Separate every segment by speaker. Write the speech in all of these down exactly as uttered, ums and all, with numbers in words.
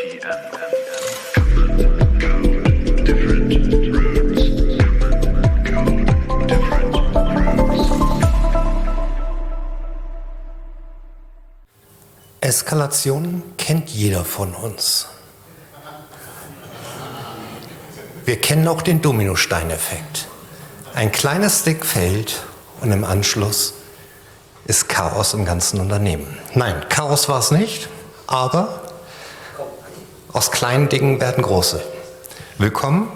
Speaker 1: Eskalation kennt jeder von uns. Wir kennen auch den Dominosteineffekt. Ein kleines Stick fällt und im Anschluss ist Chaos im ganzen Unternehmen. Nein, Chaos war es nicht, aber aus kleinen Dingen werden große. Willkommen,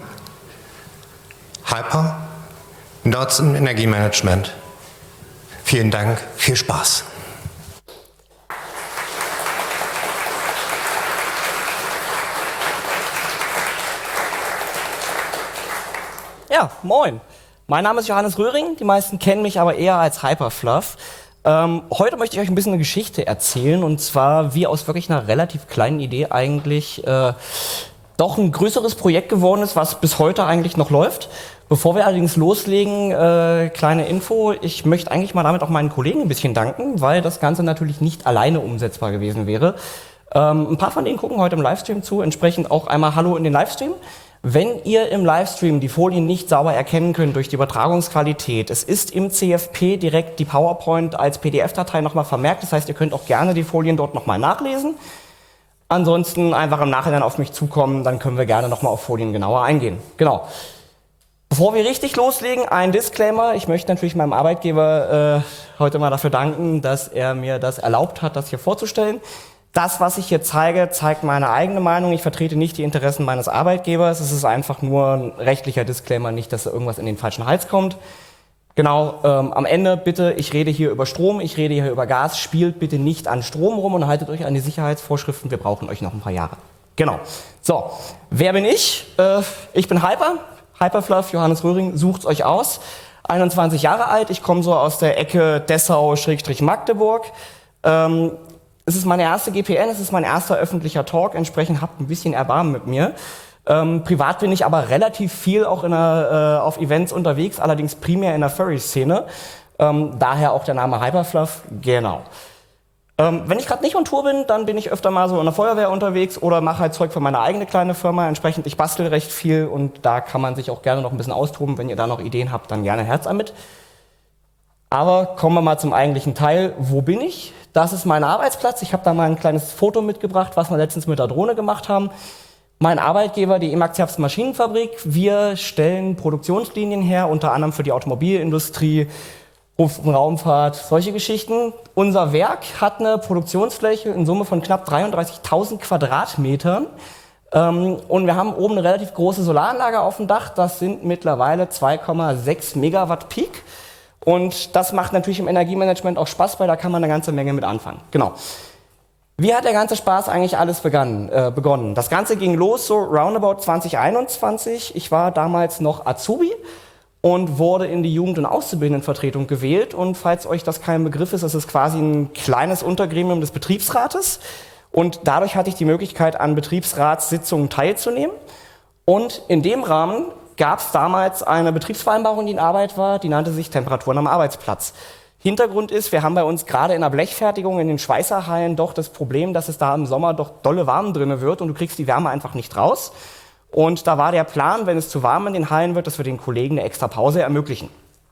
Speaker 1: Hyper, Nerds im Energiemanagement. Vielen Dank, viel Spaß.
Speaker 2: Ja, moin. Mein Name ist Johannes Röhring, die meisten kennen mich aber eher als Hyperfluff. Ähm, heute möchte ich euch ein bisschen eine Geschichte erzählen, und zwar wie aus wirklich einer relativ kleinen Idee eigentlich äh, doch ein größeres Projekt geworden ist, was bis heute eigentlich noch läuft. Bevor wir allerdings loslegen, äh, kleine Info, ich möchte eigentlich mal damit auch meinen Kollegen ein bisschen danken, weil das Ganze natürlich nicht alleine umsetzbar gewesen wäre. Ähm, ein paar von denen gucken heute im Livestream zu, entsprechend auch einmal Hallo in den Livestream. Wenn ihr im Livestream die Folien nicht sauber erkennen könnt durch die Übertragungsqualität, es ist im C F P direkt die PowerPoint als P D F-Datei nochmal vermerkt, das heißt, ihr könnt auch gerne die Folien dort nochmal nachlesen. Ansonsten einfach im Nachhinein auf mich zukommen, dann können wir gerne nochmal auf Folien genauer eingehen. Genau. Bevor wir richtig loslegen, ein Disclaimer. Ich möchte natürlich meinem Arbeitgeber äh, heute mal dafür danken, dass er mir das erlaubt hat, das hier vorzustellen. Das, was ich hier zeige, zeigt meine eigene Meinung. Ich vertrete nicht die Interessen meines Arbeitgebers. Es ist einfach nur ein rechtlicher Disclaimer, nicht, dass da irgendwas in den falschen Hals kommt. Genau, ähm, am Ende bitte, ich rede hier über Strom, ich rede hier über Gas. Spielt bitte nicht an Strom rum und haltet euch an die Sicherheitsvorschriften. Wir brauchen euch noch ein paar Jahre. Genau. So, wer bin ich? Äh, ich bin Hyper, Hyperfluff, Johannes Röhring, sucht's euch aus. einundzwanzig Jahre alt, ich komme so aus der Ecke Dessau-Magdeburg. Ähm, Es ist meine erste G P N, es ist mein erster öffentlicher Talk, entsprechend habt ein bisschen Erbarmen mit mir. Ähm, privat bin ich aber relativ viel auch in der, äh, auf Events unterwegs, allerdings primär in der Furry-Szene. Ähm, daher auch der Name Hyperfluff, genau. Ähm, wenn ich gerade nicht on Tour bin, dann bin ich öfter mal so in der Feuerwehr unterwegs oder mache halt Zeug für meine eigene kleine Firma. Entsprechend, ich bastel recht viel und da kann man sich auch gerne noch ein bisschen austoben. Wenn ihr da noch Ideen habt, dann gerne Herz damit. Aber kommen wir mal zum eigentlichen Teil. Wo bin ich? Das ist mein Arbeitsplatz. Ich habe da mal ein kleines Foto mitgebracht, was wir letztens mit der Drohne gemacht haben. Mein Arbeitgeber, die Emax Jabs Maschinenfabrik. Wir stellen Produktionslinien her, unter anderem für die Automobilindustrie, Raumfahrt, solche Geschichten. Unser Werk hat eine Produktionsfläche in Summe von knapp dreiunddreißigtausend Quadratmetern. Ähm, und wir haben oben eine relativ große Solaranlage auf dem Dach. Das sind mittlerweile zwei Komma sechs Megawatt Peak. Und das macht natürlich im Energiemanagement auch Spaß, weil da kann man eine ganze Menge mit anfangen. Genau. Wie hat der ganze Spaß eigentlich alles begann, äh, begonnen? Das Ganze ging los so roundabout zwanzig einundzwanzig. Ich war damals noch Azubi und wurde in die Jugend- und Auszubildendenvertretung gewählt. Und falls euch das kein Begriff ist, das ist quasi ein kleines Untergremium des Betriebsrates. Und dadurch hatte ich die Möglichkeit, an Betriebsratssitzungen teilzunehmen. Und in dem Rahmen gab es damals eine Betriebsvereinbarung, die in Arbeit war, die nannte sich Temperaturen am Arbeitsplatz. Hintergrund ist, wir haben bei uns gerade in der Blechfertigung in den Schweißerhallen doch das Problem, dass es da im Sommer doch dolle warm drinne wird und du kriegst die Wärme einfach nicht raus. Und da war der Plan, wenn es zu warm in den Hallen wird, dass wir den Kollegen eine extra Pause ermöglichen.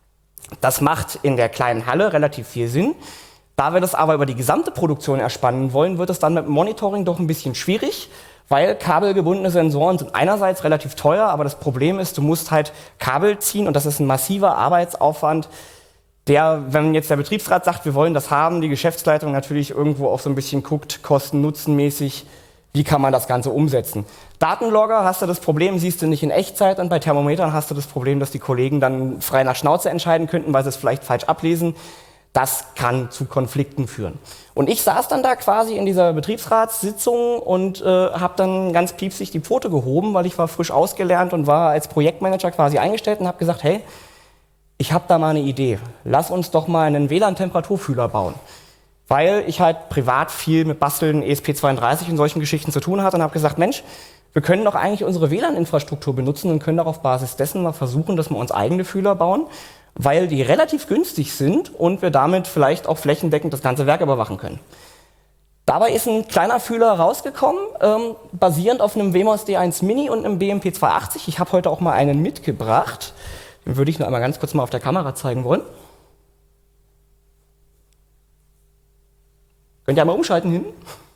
Speaker 2: Das macht in der kleinen Halle relativ viel Sinn. Da wir das aber über die gesamte Produktion erspannen wollen, wird es dann mit dem Monitoring doch ein bisschen schwierig. Weil kabelgebundene Sensoren sind einerseits relativ teuer, aber das Problem ist, du musst halt Kabel ziehen und das ist ein massiver Arbeitsaufwand, der, wenn jetzt der Betriebsrat sagt, wir wollen das haben, die Geschäftsleitung natürlich irgendwo auch so ein bisschen guckt, kosten-nutzen-mäßig, wie kann man das Ganze umsetzen. Datenlogger hast du das Problem, siehst du nicht in Echtzeit und bei Thermometern hast du das Problem, dass die Kollegen dann frei nach Schnauze entscheiden könnten, weil sie es vielleicht falsch ablesen. Das kann zu Konflikten führen. Und ich saß dann da quasi in dieser Betriebsratssitzung und äh, habe dann ganz piepsig die Pfote gehoben, weil ich war frisch ausgelernt und war als Projektmanager quasi eingestellt und habe gesagt, hey, ich habe da mal eine Idee. Lass uns doch mal einen W L A N-Temperaturfühler bauen. Weil ich halt privat viel mit Basteln, E S P zweiunddreißig und solchen Geschichten zu tun hatte und habe gesagt, Mensch, wir können doch eigentlich unsere W L A N-Infrastruktur benutzen und können doch auf Basis dessen mal versuchen, dass wir uns eigene Fühler bauen, weil die relativ günstig sind und wir damit vielleicht auch flächendeckend das ganze Werk überwachen können. Dabei ist ein kleiner Fühler rausgekommen, ähm, basierend auf einem W M O S D eins Mini und einem B M P zweihundertachtzig. Ich habe heute auch mal einen mitgebracht. Den würde ich nur einmal ganz kurz mal auf der Kamera zeigen wollen. Könnt ihr einmal umschalten hinten?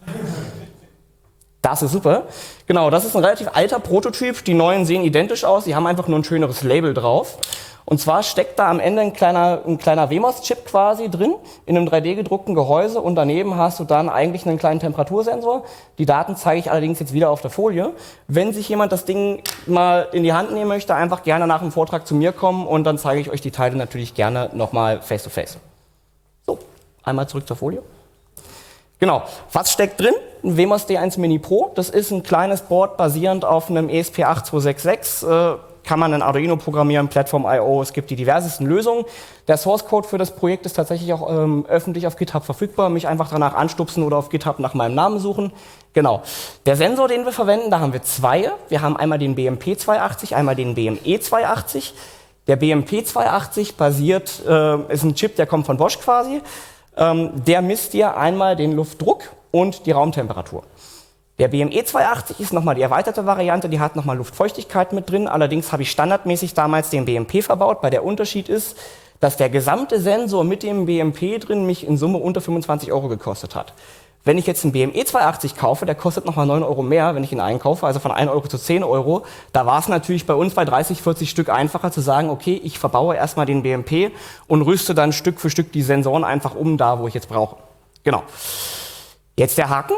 Speaker 2: Das ist super. Genau, das ist ein relativ alter Prototyp. Die neuen sehen identisch aus, die haben einfach nur ein schöneres Label drauf. Und zwar steckt da am Ende ein kleiner, ein kleiner W M O S-Chip quasi drin, in einem drei D gedruckten Gehäuse, und daneben hast du dann eigentlich einen kleinen Temperatursensor. Die Daten zeige ich allerdings jetzt wieder auf der Folie. Wenn sich jemand das Ding mal in die Hand nehmen möchte, einfach gerne nach dem Vortrag zu mir kommen und dann zeige ich euch die Teile natürlich gerne nochmal face to face. So, einmal zurück zur Folie. Genau, was steckt drin? Ein W M O S D eins Mini Pro. Das ist ein kleines Board basierend auf einem E S P acht zwei sechs sechs. Äh, kann man ein Arduino programmieren, Platform Punkt i o. Es gibt die diversesten Lösungen. Der Source Code für das Projekt ist tatsächlich auch ähm, öffentlich auf GitHub verfügbar. Mich einfach danach anstupsen oder auf GitHub nach meinem Namen suchen. Genau. Der Sensor, den wir verwenden, da haben wir zwei. Wir haben einmal den B M P zweihundertachtzig, einmal den B M E zweihundertachtzig. Der B M P zweihundertachtzig basiert, äh, ist ein Chip, der kommt von Bosch quasi. Ähm, der misst dir einmal den Luftdruck und die Raumtemperatur. Der B M E zweihundertachtzig ist nochmal die erweiterte Variante, die hat nochmal Luftfeuchtigkeit mit drin. Allerdings habe ich standardmäßig damals den B M P verbaut, weil der Unterschied ist, dass der gesamte Sensor mit dem B M P drin mich in Summe unter fünfundzwanzig Euro gekostet hat. Wenn ich jetzt einen B M E zweihundertachtzig kaufe, der kostet nochmal neun Euro mehr, wenn ich ihn einkaufe, also von ein Euro zu zehn Euro. Da war es natürlich bei uns bei dreißig, vierzig Stück einfacher zu sagen, okay, ich verbaue erstmal den B M P und rüste dann Stück für Stück die Sensoren einfach um, da wo ich jetzt brauche. Genau. Jetzt der Haken.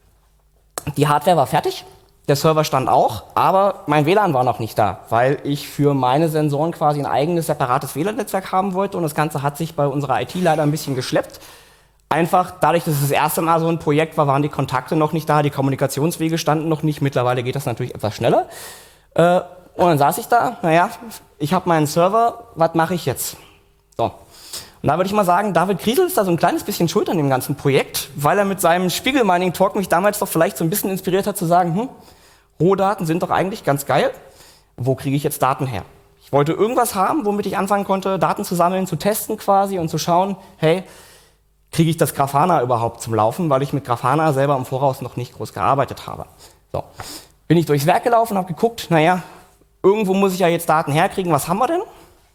Speaker 2: Die Hardware war fertig, der Server stand auch, aber mein W L A N war noch nicht da, weil ich für meine Sensoren quasi ein eigenes, separates W L A N-Netzwerk haben wollte, und das Ganze hat sich bei unserer I T leider ein bisschen geschleppt. Einfach dadurch, dass es das erste Mal so ein Projekt war, waren die Kontakte noch nicht da, die Kommunikationswege standen noch nicht. Mittlerweile geht das natürlich etwas schneller. Äh, und dann saß ich da, naja, ich habe meinen Server, was mache ich jetzt? So. Und da würde ich mal sagen, David Griesel ist da so ein kleines bisschen schuld an dem ganzen Projekt, weil er mit seinem Spiegel-Mining-Talk mich damals doch vielleicht so ein bisschen inspiriert hat zu sagen, hm, Rohdaten sind doch eigentlich ganz geil, wo kriege ich jetzt Daten her? Ich wollte irgendwas haben, womit ich anfangen konnte, Daten zu sammeln, zu testen quasi und zu schauen, hey, kriege ich das Grafana überhaupt zum Laufen, weil ich mit Grafana selber im Voraus noch nicht groß gearbeitet habe. So. Bin ich durchs Werk gelaufen, habe geguckt, naja, irgendwo muss ich ja jetzt Daten herkriegen, was haben wir denn?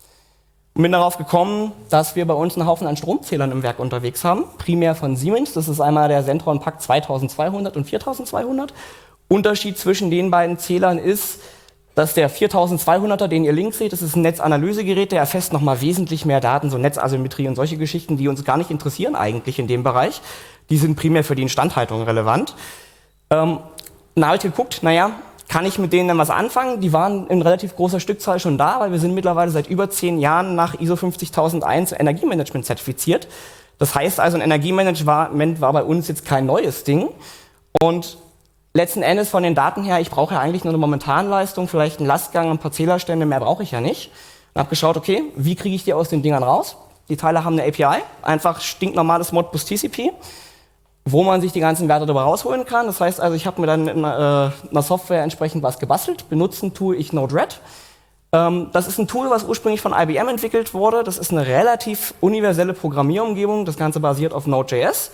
Speaker 2: Und bin darauf gekommen, dass wir bei uns einen Haufen an Stromzählern im Werk unterwegs haben, primär von Siemens. Das ist einmal der Sentron Pack zweitausendzweihundert und viertausendzweihundert. Unterschied zwischen den beiden Zählern ist, dass der viertausendzweihunderter, den ihr links seht, das ist ein Netzanalysegerät, der erfasst nochmal wesentlich mehr Daten, so Netzasymmetrie und solche Geschichten, die uns gar nicht interessieren eigentlich in dem Bereich. Die sind primär für die Instandhaltung relevant. Ähm, dann habe ich geguckt, naja, kann ich mit denen dann was anfangen? Die waren in relativ großer Stückzahl schon da, weil wir sind mittlerweile seit über zehn Jahren nach I S O fünfzigtausendeins Energiemanagement zertifiziert. Das heißt also, ein Energiemanagement war bei uns jetzt kein neues Ding. Und letzten Endes von den Daten her, ich brauche ja eigentlich nur eine Momentanleistung, vielleicht einen Lastgang, ein paar Zählerstände, mehr brauche ich ja nicht. Und habe geschaut, okay, wie kriege ich die aus den Dingern raus? Die Teile haben eine A P I, einfach stinknormales Modbus T C P, wo man sich die ganzen Werte darüber rausholen kann. Das heißt also, ich habe mir dann in einer, äh, einer Software entsprechend was gebastelt. Benutzen tue ich Node-RED. Ähm, das ist ein Tool, was ursprünglich von I B M entwickelt wurde. Das ist eine relativ universelle Programmierumgebung. Das Ganze basiert auf Node.js.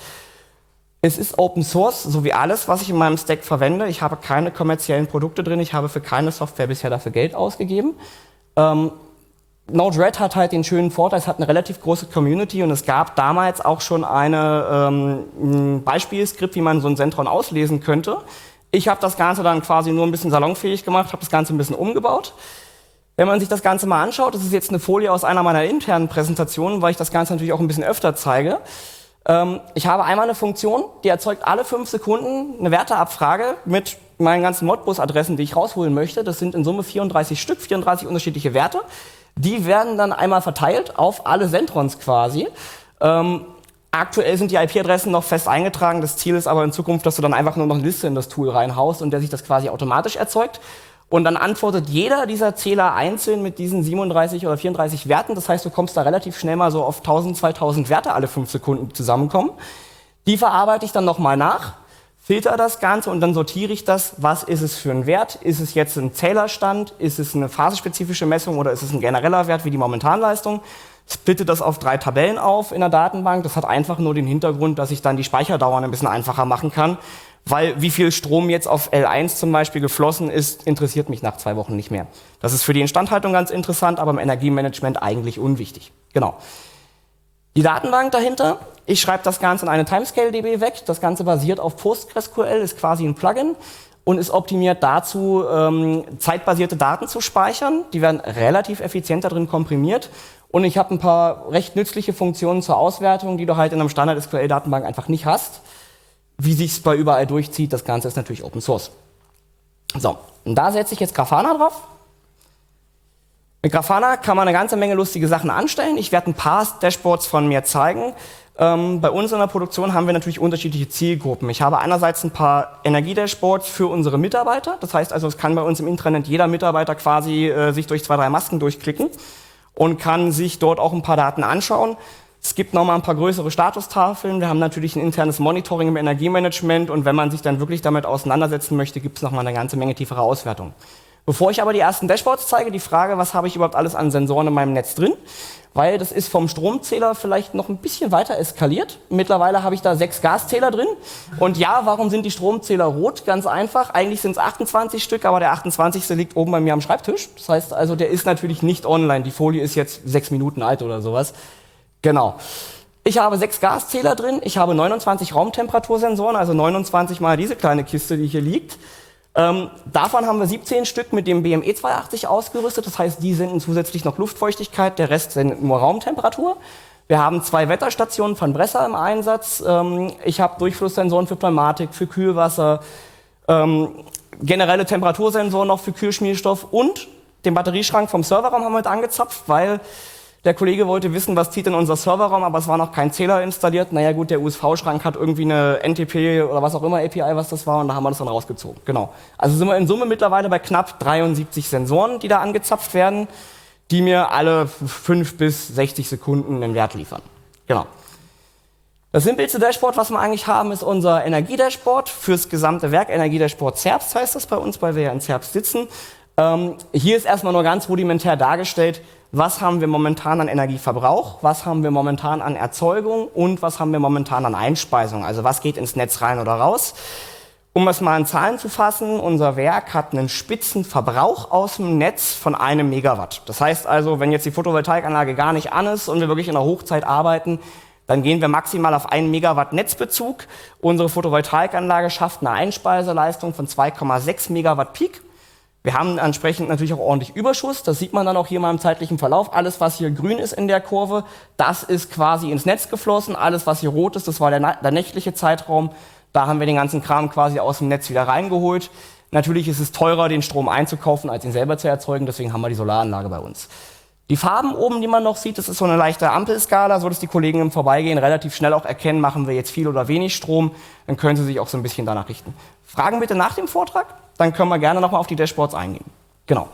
Speaker 2: Es ist Open Source, so wie alles, was ich in meinem Stack verwende. Ich habe keine kommerziellen Produkte drin. Ich habe für keine Software bisher dafür Geld ausgegeben. Ähm, Node-RED hat halt den schönen Vorteil, es hat eine relativ große Community, und es gab damals auch schon eine, ähm, ein Beispielskript, wie man so ein Sentron auslesen könnte. Ich habe das Ganze dann quasi nur ein bisschen salonfähig gemacht, habe das Ganze ein bisschen umgebaut. Wenn man sich das Ganze mal anschaut, das ist jetzt eine Folie aus einer meiner internen Präsentationen, weil ich das Ganze natürlich auch ein bisschen öfter zeige. Ähm, ich habe einmal eine Funktion, die erzeugt alle fünf Sekunden eine Werteabfrage mit meinen ganzen Modbus-Adressen, die ich rausholen möchte. Das sind in Summe vierunddreißig Stück, vierunddreißig unterschiedliche Werte. Die werden dann einmal verteilt auf alle Sentrons quasi. Ähm, aktuell sind die I P-Adressen noch fest eingetragen. Das Ziel ist aber in Zukunft, dass du dann einfach nur noch eine Liste in das Tool reinhaust und der sich das quasi automatisch erzeugt. Und dann antwortet jeder dieser Zähler einzeln mit diesen siebenunddreißig oder vierunddreißig Werten. Das heißt, du kommst da relativ schnell mal so auf tausend, zweitausend Werte alle fünf Sekunden, die zusammenkommen. Die verarbeite ich dann nochmal nach, filter das Ganze und dann sortiere ich das. Was ist es für ein Wert? Ist es jetzt ein Zählerstand? Ist es eine phasespezifische Messung oder ist es ein genereller Wert wie die Momentanleistung? splitte das auf drei Tabellen auf in der Datenbank. Das hat einfach nur den Hintergrund, dass ich dann die Speicherdauern ein bisschen einfacher machen kann, weil wie viel Strom jetzt auf L eins zum Beispiel geflossen ist, interessiert mich nach zwei Wochen nicht mehr. Das ist für die Instandhaltung ganz interessant, aber im Energiemanagement eigentlich unwichtig. Genau. Die Datenbank dahinter, ich schreibe das Ganze in eine Timescale-D B weg. Das Ganze basiert auf PostgreSQL, ist quasi ein Plugin und ist optimiert dazu, ähm, zeitbasierte Daten zu speichern. Die werden relativ effizient da drin komprimiert. Und ich habe ein paar recht nützliche Funktionen zur Auswertung, die du halt in einer Standard-S Q L-Datenbank einfach nicht hast. Wie sich es bei überall durchzieht, das Ganze ist natürlich Open Source. So, und da setze ich jetzt Grafana drauf. Mit Grafana kann man eine ganze Menge lustige Sachen anstellen. Ich werde ein paar Dashboards von mir zeigen. Ähm, bei uns in der Produktion haben wir natürlich unterschiedliche Zielgruppen. Ich habe einerseits ein paar Energiedashboards für unsere Mitarbeiter. Das heißt also, es kann bei uns im Intranet jeder Mitarbeiter quasi äh, sich durch zwei, drei Masken durchklicken und kann sich dort auch ein paar Daten anschauen. Es gibt nochmal ein paar größere Statustafeln. Wir haben natürlich ein internes Monitoring im Energiemanagement und wenn man sich dann wirklich damit auseinandersetzen möchte, gibt es nochmal eine ganze Menge tiefere Auswertung. Bevor ich aber die ersten Dashboards zeige, die Frage, was habe ich überhaupt alles an Sensoren in meinem Netz drin? Weil das ist vom Stromzähler vielleicht noch ein bisschen weiter eskaliert. Mittlerweile habe ich da sechs Gaszähler drin. Und ja, warum sind die Stromzähler rot? Ganz einfach. Eigentlich sind es achtundzwanzig Stück, aber der achtundzwanzigste liegt oben bei mir am Schreibtisch. Das heißt also, der ist natürlich nicht online. Die Folie ist jetzt sechs Minuten alt oder sowas. Genau. Ich habe sechs Gaszähler drin. Ich habe neunundzwanzig Raumtemperatursensoren, also neunundzwanzig mal diese kleine Kiste, die hier liegt. Ähm, davon haben wir siebzehn Stück mit dem B M E zweihundertachtzig ausgerüstet. Das heißt, die senden zusätzlich noch Luftfeuchtigkeit, der Rest sendet nur Raumtemperatur. Wir haben zwei Wetterstationen von Bresser im Einsatz. Ähm, ich habe Durchflusssensoren für Pneumatik, für Kühlwasser, ähm, generelle Temperatursensoren noch für Kühlschmierstoff und den Batterieschrank vom Serverraum haben wir mit angezapft, weil der Kollege wollte wissen, was zieht denn unser Serverraum, aber es war noch kein Zähler installiert. Naja gut, der U S V-Schrank hat irgendwie eine N T P oder was auch immer A P I, was das war, und da haben wir das dann rausgezogen. Genau. Also sind wir in Summe mittlerweile bei knapp dreiundsiebzig Sensoren, die da angezapft werden, die mir alle fünf bis sechzig Sekunden einen Wert liefern. Genau. Das simpelste Dashboard, was wir eigentlich haben, ist unser Energiedashboard fürs gesamte Werk. Energiedashboard Zerbst heißt das bei uns, weil wir ja in Zerbst sitzen. Ähm, hier ist erstmal nur ganz rudimentär dargestellt, was haben wir momentan an Energieverbrauch, was haben wir momentan an Erzeugung und was haben wir momentan an Einspeisung. Also was geht ins Netz rein oder raus. Um es mal in Zahlen zu fassen, unser Werk hat einen Spitzenverbrauch aus dem Netz von einem Megawatt. Das heißt also, wenn jetzt die Photovoltaikanlage gar nicht an ist und wir wirklich in der Hochzeit arbeiten, dann gehen wir maximal auf einen Megawatt Netzbezug. Unsere Photovoltaikanlage schafft eine Einspeiseleistung von zwei Komma sechs Megawatt Peak. Wir haben entsprechend natürlich auch ordentlich Überschuss. Das sieht man dann auch hier mal im zeitlichen Verlauf. Alles, was hier grün ist in der Kurve, das ist quasi ins Netz geflossen. Alles, was hier rot ist, das war der, der nächtliche Zeitraum. Da haben wir den ganzen Kram quasi aus dem Netz wieder reingeholt. Natürlich ist es teurer, den Strom einzukaufen, als ihn selber zu erzeugen. Deswegen haben wir die Solaranlage bei uns. Die Farben oben, die man noch sieht, das ist so eine leichte Ampelskala, so dass die Kollegen im Vorbeigehen relativ schnell auch erkennen, machen wir jetzt viel oder wenig Strom. Dann können sie sich auch so ein bisschen danach richten. Fragen bitte nach dem Vortrag, dann können wir gerne nochmal auf die Dashboards eingehen. Genau.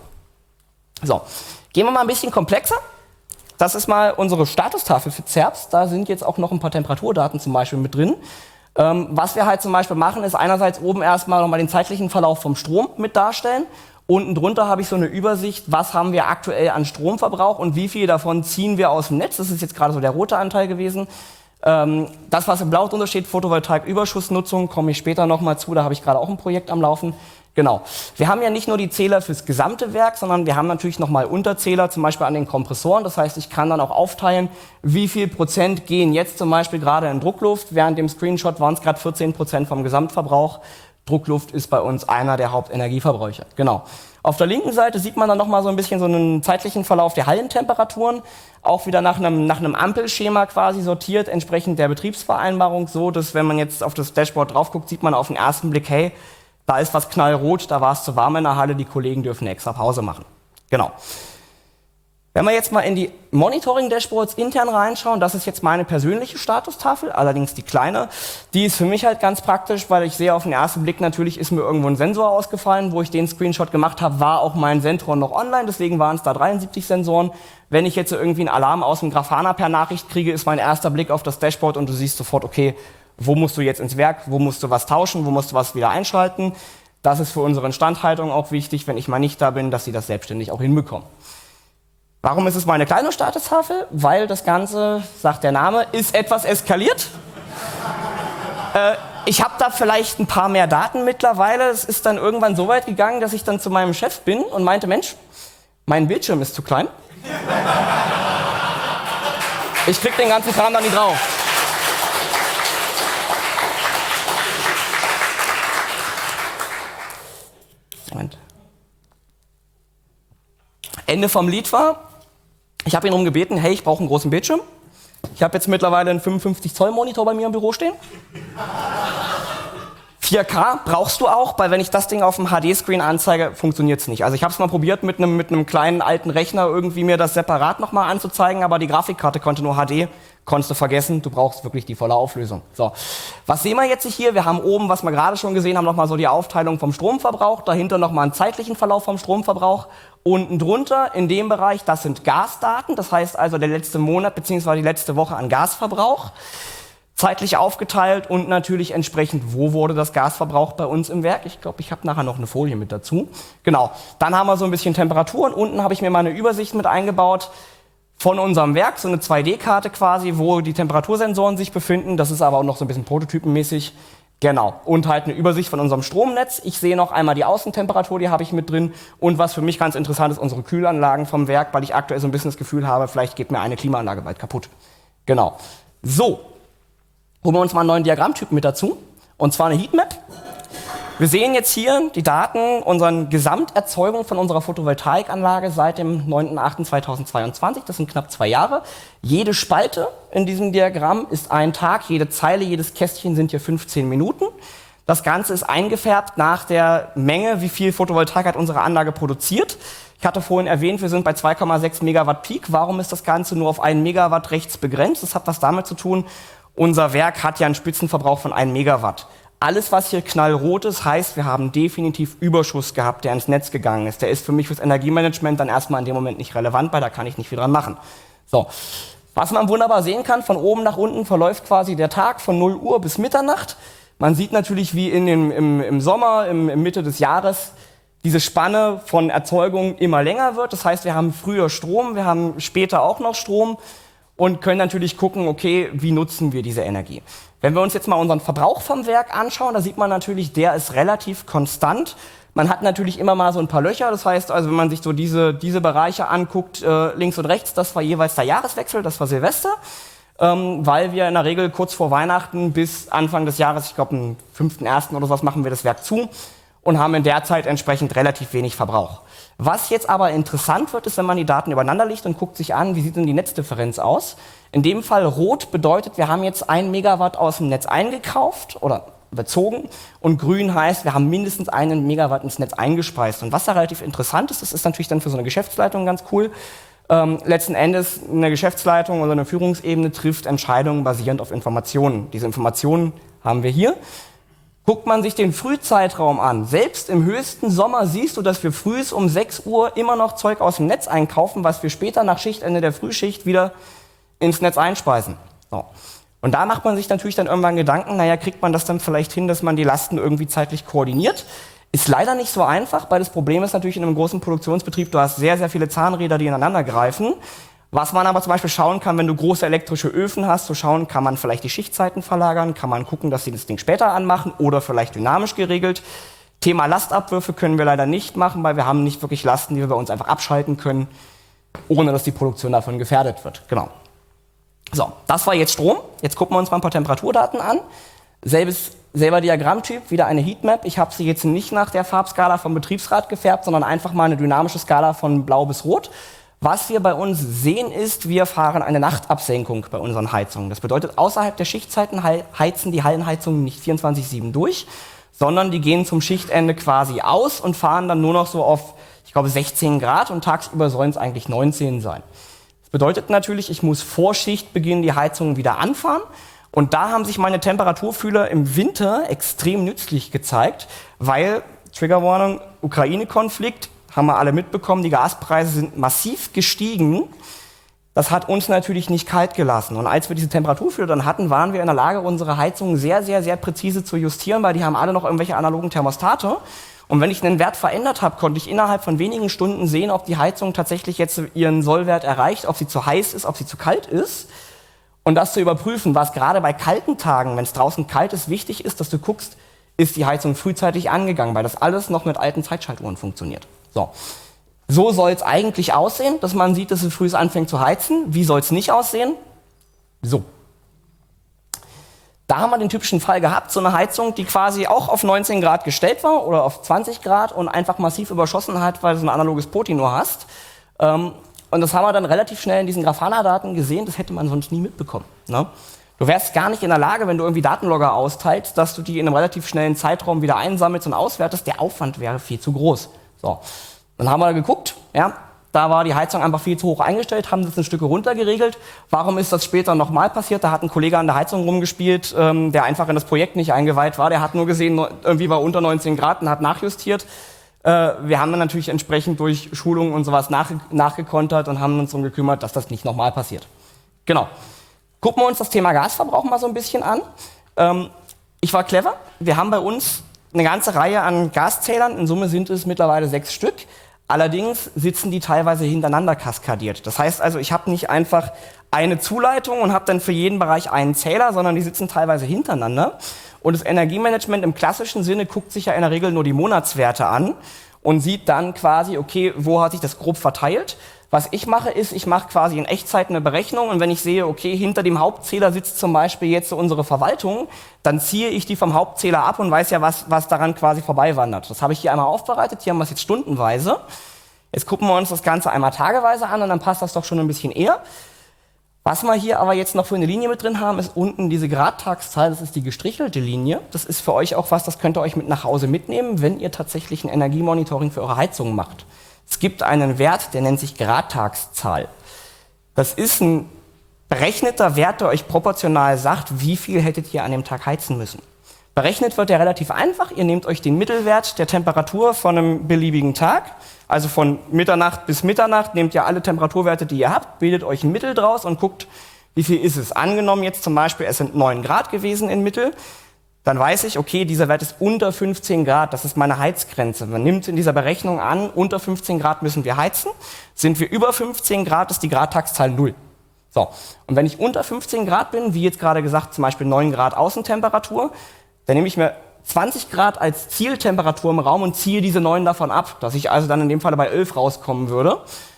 Speaker 2: So, gehen wir mal ein bisschen komplexer. Das ist mal unsere Statustafel für Zerbst. Da sind jetzt auch noch ein paar Temperaturdaten zum Beispiel mit drin. Ähm, was wir halt zum Beispiel machen, ist einerseits oben erstmal nochmal den zeitlichen Verlauf vom Strom mit darstellen. Unten drunter habe ich so eine Übersicht, was haben wir aktuell an Stromverbrauch und wie viel davon ziehen wir aus dem Netz. Das ist jetzt gerade so der rote Anteil gewesen. Ähm, das, was im Blau drunter steht, Photovoltaik-Überschussnutzung, komme ich später nochmal zu, da habe ich gerade auch ein Projekt am Laufen. Genau. Wir haben ja nicht nur die Zähler fürs gesamte Werk, sondern wir haben natürlich nochmal Unterzähler, zum Beispiel an den Kompressoren. Das heißt, ich kann dann auch aufteilen, wie viel Prozent gehen jetzt zum Beispiel gerade in Druckluft. Während dem Screenshot waren es gerade vierzehn Prozent vom Gesamtverbrauch. Druckluft ist bei uns einer der Hauptenergieverbräuche. Genau. Auf der linken Seite sieht man dann nochmal so ein bisschen so einen zeitlichen Verlauf der Hallentemperaturen. Auch wieder nach einem, nach einem Ampelschema quasi sortiert, entsprechend der Betriebsvereinbarung. So, dass wenn man jetzt auf das Dashboard drauf guckt, sieht man auf den ersten Blick, hey, da ist was knallrot, da war es zu warm in der Halle, die Kollegen dürfen eine extra Pause machen. Genau. Wenn wir jetzt mal in die Monitoring-Dashboards intern reinschauen, das ist jetzt meine persönliche Statustafel, allerdings die kleine. Die ist für mich halt ganz praktisch, weil ich sehe auf den ersten Blick, natürlich ist mir irgendwo ein Sensor ausgefallen. Wo ich den Screenshot gemacht habe, war auch mein Sentron noch online, deswegen waren es da dreiundsiebzig Sensoren. Wenn ich jetzt irgendwie einen Alarm aus dem Grafana per Nachricht kriege, ist mein erster Blick auf das Dashboard und du siehst sofort, okay, wo musst du jetzt ins Werk, wo musst du was tauschen, wo musst du was wieder einschalten. Das ist für unsere Instandhaltung auch wichtig, wenn ich mal nicht da bin, dass sie das selbstständig auch hinbekommen. Warum ist es meine kleine Statustafel? Weil das Ganze, sagt der Name, ist etwas eskaliert. äh, ich habe da vielleicht ein paar mehr Daten mittlerweile. Es ist dann irgendwann so weit gegangen, dass ich dann zu meinem Chef bin und meinte, Mensch, mein Bildschirm ist zu klein. Ich krieg den ganzen Kram da nicht drauf. Moment. Ende vom Lied war, ich habe ihn darum gebeten, hey, ich brauche einen großen Bildschirm. Ich habe jetzt mittlerweile einen fünfundfünfzig Zoll Monitor bei mir im Büro stehen. vier K brauchst du auch, weil wenn ich das Ding auf dem H D-Screen anzeige, funktioniert es nicht. Also ich habe es mal probiert, mit einem mit einem kleinen alten Rechner irgendwie mir das separat nochmal anzuzeigen, aber die Grafikkarte konnte nur H D, konntest du vergessen, du brauchst wirklich die volle Auflösung. So, was sehen wir jetzt hier? Wir haben oben, was wir gerade schon gesehen haben, nochmal so die Aufteilung vom Stromverbrauch, dahinter nochmal einen zeitlichen Verlauf vom Stromverbrauch. Unten drunter, in dem Bereich, das sind Gasdaten, das heißt also der letzte Monat bzw. die letzte Woche an Gasverbrauch. Zeitlich aufgeteilt und natürlich entsprechend, wo wurde das Gas verbraucht bei uns im Werk. Ich glaube, ich habe nachher noch eine Folie mit dazu. Genau, dann haben wir so ein bisschen Temperaturen. Unten habe ich mir mal eine Übersicht mit eingebaut von unserem Werk, so eine zwei D Karte quasi, wo die Temperatursensoren sich befinden. Das ist aber auch noch so ein bisschen prototypenmäßig. Genau, und halt eine Übersicht von unserem Stromnetz. Ich sehe noch einmal die Außentemperatur, die habe ich mit drin. Und was für mich ganz interessant ist, unsere Kühlanlagen vom Werk, weil ich aktuell so ein bisschen das Gefühl habe, vielleicht geht mir eine Klimaanlage bald kaputt. Genau, so. Holen wir uns mal einen neuen Diagrammtyp mit dazu, und zwar eine Heatmap. Wir sehen jetzt hier die Daten unserer Gesamterzeugung von unserer Photovoltaikanlage seit dem neunten achten zweitausendzweiundzwanzig, das sind knapp zwei Jahre. Jede Spalte in diesem Diagramm ist ein Tag, jede Zeile, jedes Kästchen sind hier fünfzehn Minuten. Das Ganze ist eingefärbt nach der Menge, wie viel Photovoltaik hat unsere Anlage produziert. Ich hatte vorhin erwähnt, wir sind bei zwei Komma sechs Megawatt Peak. Warum ist das Ganze nur auf einen Megawatt rechts begrenzt? Das hat was damit zu tun, unser Werk hat ja einen Spitzenverbrauch von einem Megawatt. Alles, was hier knallrot ist, heißt, wir haben definitiv Überschuss gehabt, der ins Netz gegangen ist. Der ist für mich fürs Energiemanagement dann erstmal in dem Moment nicht relevant, weil da kann ich nicht viel dran machen. So, was man wunderbar sehen kann, von oben nach unten verläuft quasi der Tag von null Uhr bis Mitternacht. Man sieht natürlich, wie in den, im, im Sommer, im, im Mitte des Jahres, diese Spanne von Erzeugung immer länger wird. Das heißt, wir haben früher Strom, wir haben später auch noch Strom. Und können natürlich gucken, okay, wie nutzen wir diese Energie. Wenn wir uns jetzt mal unseren Verbrauch vom Werk anschauen, da sieht man natürlich, der ist relativ konstant. Man hat natürlich immer mal so ein paar Löcher, das heißt also, wenn man sich so diese, diese Bereiche anguckt, äh, links und rechts, das war jeweils der Jahreswechsel, das war Silvester, ähm, weil wir in der Regel kurz vor Weihnachten bis Anfang des Jahres, ich glaube am fünften ersten oder sowas, machen wir das Werk zu und haben in der Zeit entsprechend relativ wenig Verbrauch. Was jetzt aber interessant wird, ist, wenn man die Daten übereinander legt und guckt sich an, wie sieht denn die Netzdifferenz aus. In dem Fall rot bedeutet, wir haben jetzt ein Megawatt aus dem Netz eingekauft oder bezogen und grün heißt, wir haben mindestens einen Megawatt ins Netz eingespeist. Und was da relativ interessant ist, das ist natürlich dann für so eine Geschäftsleitung ganz cool. Ähm, letzten Endes eine Geschäftsleitung oder eine Führungsebene trifft Entscheidungen basierend auf Informationen. Diese Informationen haben wir hier. Guckt man sich den Frühzeitraum an, selbst im höchsten Sommer siehst du, dass wir frühs um sechs Uhr immer noch Zeug aus dem Netz einkaufen, was wir später nach Schichtende der Frühschicht wieder ins Netz einspeisen. So. Und da macht man sich natürlich dann irgendwann Gedanken, naja, kriegt man das dann vielleicht hin, dass man die Lasten irgendwie zeitlich koordiniert? Ist leider nicht so einfach, weil das Problem ist natürlich in einem großen Produktionsbetrieb, du hast sehr, sehr viele Zahnräder, die ineinander greifen. Was man aber zum Beispiel schauen kann, wenn du große elektrische Öfen hast, zu schauen, kann man vielleicht die Schichtzeiten verlagern, kann man gucken, dass sie das Ding später anmachen oder vielleicht dynamisch geregelt. Thema Lastabwürfe können wir leider nicht machen, weil wir haben nicht wirklich Lasten, die wir bei uns einfach abschalten können, ohne dass die Produktion davon gefährdet wird. Genau. So, das war jetzt Strom. Jetzt gucken wir uns mal ein paar Temperaturdaten an. Selbes, selber Diagrammtyp, wieder eine Heatmap. Ich habe sie jetzt nicht nach der Farbskala vom Betriebsrat gefärbt, sondern einfach mal eine dynamische Skala von blau bis rot. Was wir bei uns sehen ist, wir fahren eine Nachtabsenkung bei unseren Heizungen. Das bedeutet, außerhalb der Schichtzeiten heizen die Hallenheizungen nicht vierundzwanzig sieben durch, sondern die gehen zum Schichtende quasi aus und fahren dann nur noch so auf, ich glaube, sechzehn Grad und tagsüber sollen es eigentlich neunzehn sein. Das bedeutet natürlich, ich muss vor Schichtbeginn die Heizungen wieder anfahren. Und da haben sich meine Temperaturfühler im Winter extrem nützlich gezeigt, weil, Triggerwarnung, Ukraine-Konflikt, haben wir alle mitbekommen, die Gaspreise sind massiv gestiegen. Das hat uns natürlich nicht kalt gelassen. Und als wir diese Temperaturfühler dann hatten, waren wir in der Lage, unsere Heizungen sehr, sehr, sehr präzise zu justieren, weil die haben alle noch irgendwelche analogen Thermostate. Und wenn ich einen Wert verändert habe, konnte ich innerhalb von wenigen Stunden sehen, ob die Heizung tatsächlich jetzt ihren Sollwert erreicht, ob sie zu heiß ist, ob sie zu kalt ist. Und das zu überprüfen, was gerade bei kalten Tagen, wenn es draußen kalt ist, wichtig ist, dass du guckst, ist die Heizung frühzeitig angegangen, weil das alles noch mit alten Zeitschaltuhren funktioniert. So, so soll es eigentlich aussehen, dass man sieht, dass es früh anfängt zu heizen. Wie soll es nicht aussehen? So. Da haben wir den typischen Fall gehabt, so eine Heizung, die quasi auch auf neunzehn Grad gestellt war oder auf zwanzig Grad und einfach massiv überschossen hat, weil du so ein analoges Poti nur hast. Ähm, und das haben wir dann relativ schnell in diesen Grafana-Daten gesehen, das hätte man sonst nie mitbekommen. Ne? Du wärst gar nicht in der Lage, wenn du irgendwie Datenlogger austeilst, dass du die in einem relativ schnellen Zeitraum wieder einsammelst und auswertest. Der Aufwand wäre viel zu groß. So. Dann haben wir geguckt, ja, da war die Heizung einfach viel zu hoch eingestellt, haben das ein Stück runtergeregelt. Warum ist das später nochmal passiert? Da hat ein Kollege an der Heizung rumgespielt, ähm, der einfach in das Projekt nicht eingeweiht war. Der hat nur gesehen, irgendwie war unter neunzehn Grad und hat nachjustiert. Äh, wir haben dann natürlich entsprechend durch Schulungen und sowas nach, nachgekontert und haben uns darum gekümmert, dass das nicht nochmal passiert. Genau. Gucken wir uns das Thema Gasverbrauch mal so ein bisschen an. Ähm, ich war clever. Wir haben bei uns eine ganze Reihe an Gaszählern. In Summe sind es mittlerweile sechs Stück. Allerdings sitzen die teilweise hintereinander kaskadiert. Das heißt also, ich habe nicht einfach eine Zuleitung und habe dann für jeden Bereich einen Zähler, sondern die sitzen teilweise hintereinander. Und das Energiemanagement im klassischen Sinne guckt sich ja in der Regel nur die Monatswerte an und sieht dann quasi, okay, wo hat sich das grob verteilt. Was ich mache, ist, ich mache quasi in Echtzeit eine Berechnung und wenn ich sehe, okay, hinter dem Hauptzähler sitzt zum Beispiel jetzt so unsere Verwaltung, dann ziehe ich die vom Hauptzähler ab und weiß ja, was, was daran quasi vorbeiwandert. Das habe ich hier einmal aufbereitet, hier haben wir es jetzt stundenweise. Jetzt gucken wir uns das Ganze einmal tageweise an und dann passt das doch schon ein bisschen eher. Was wir hier aber jetzt noch für eine Linie mit drin haben, ist unten diese Gradtagszahl, das ist die gestrichelte Linie. Das ist für euch auch was, das könnt ihr euch mit nach Hause mitnehmen, wenn ihr tatsächlich ein Energiemonitoring für eure Heizung macht. Es gibt einen Wert, der nennt sich Gradtagszahl. Das ist ein berechneter Wert, der euch proportional sagt, wie viel hättet ihr an dem Tag heizen müssen. Berechnet wird der relativ einfach. Ihr nehmt euch den Mittelwert der Temperatur von einem beliebigen Tag, also von Mitternacht bis Mitternacht, nehmt ihr alle Temperaturwerte, die ihr habt, bildet euch ein Mittel draus und guckt, wie viel ist es. Angenommen jetzt zum Beispiel, es sind neun Grad gewesen in Mittel, dann weiß ich, okay, dieser Wert ist unter fünfzehn Grad, das ist meine Heizgrenze. Man nimmt in dieser Berechnung an, unter fünfzehn Grad müssen wir heizen. Sind wir über fünfzehn Grad, ist die Gradtagszahl null. So, und wenn ich unter fünfzehn Grad bin, wie jetzt gerade gesagt, zum Beispiel neun Grad Außentemperatur, dann nehme ich mir zwanzig Grad als Zieltemperatur im Raum und ziehe diese neun davon ab, dass ich also dann in dem Fall bei elf rauskommen würde.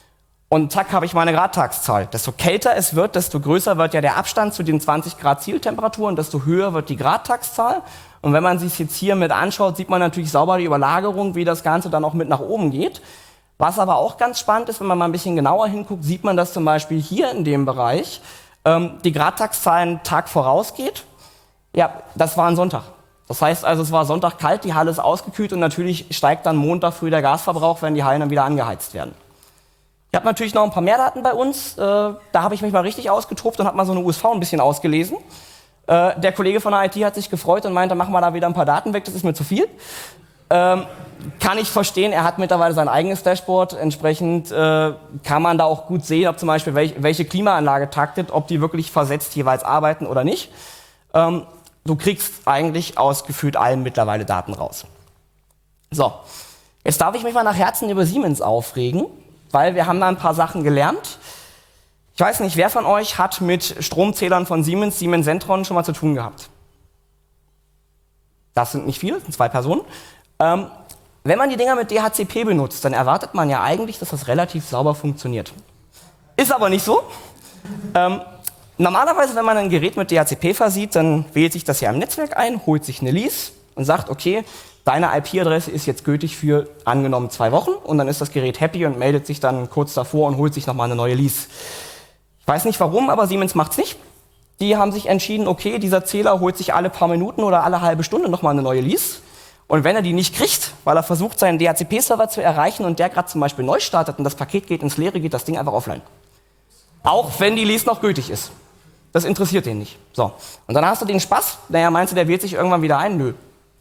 Speaker 2: Und zack, habe ich meine Gradtagszahl. Desto kälter es wird, desto größer wird ja der Abstand zu den zwanzig Grad Zieltemperatur und desto höher wird die Gradtagszahl. Und wenn man sich jetzt hier mit anschaut, sieht man natürlich sauber die Überlagerung, wie das Ganze dann auch mit nach oben geht. Was aber auch ganz spannend ist, wenn man mal ein bisschen genauer hinguckt, sieht man, dass zum Beispiel hier in dem Bereich ähm, die Gradtagszahl einen Tag vorausgeht. Ja, das war ein Sonntag. Das heißt also, es war Sonntag kalt, die Halle ist ausgekühlt und natürlich steigt dann Montag früh der Gasverbrauch, wenn die Hallen dann wieder angeheizt werden. Ich habe natürlich noch ein paar mehr Daten bei uns. Äh, da habe ich mich mal richtig ausgetobt und habe mal so eine U S V ein bisschen ausgelesen. Äh, der Kollege von der I T hat sich gefreut und meinte, machen wir da wieder ein paar Daten weg, das ist mir zu viel. Ähm, kann ich verstehen, er hat mittlerweile sein eigenes Dashboard. Entsprechend äh, kann man da auch gut sehen, ob zum Beispiel welch, welche Klimaanlage taktet, ob die wirklich versetzt jeweils arbeiten oder nicht. Ähm, du kriegst eigentlich aus gefühlt allen mittlerweile Daten raus. So, jetzt darf ich mich mal nach Herzen über Siemens aufregen, weil wir haben da ein paar Sachen gelernt. Ich weiß nicht, wer von euch hat mit Stromzählern von Siemens, Siemens Sentron schon mal zu tun gehabt? Das sind nicht viele, das sind zwei Personen. Ähm, wenn man die Dinger mit D H C P benutzt, dann erwartet man ja eigentlich, dass das relativ sauber funktioniert. Ist aber nicht so. Ähm, normalerweise, wenn man ein Gerät mit D H C P versieht, dann wählt sich das ja im Netzwerk ein, holt sich eine Lease und sagt, okay, deine I P-Adresse ist jetzt gültig für angenommen zwei Wochen und dann ist das Gerät happy und meldet sich dann kurz davor und holt sich nochmal eine neue Lease. Ich weiß nicht warum, aber Siemens macht's nicht. Die haben sich entschieden, okay, dieser Zähler holt sich alle paar Minuten oder alle halbe Stunde nochmal eine neue Lease. Und wenn er die nicht kriegt, weil er versucht, seinen D H C P-Server zu erreichen und der gerade zum Beispiel neu startet und das Paket geht ins Leere, geht das Ding einfach offline. Auch wenn die Lease noch gültig ist. Das interessiert den nicht. So. Und dann hast du den Spaß. Naja, meinst du, der wählt sich irgendwann wieder ein? Nö.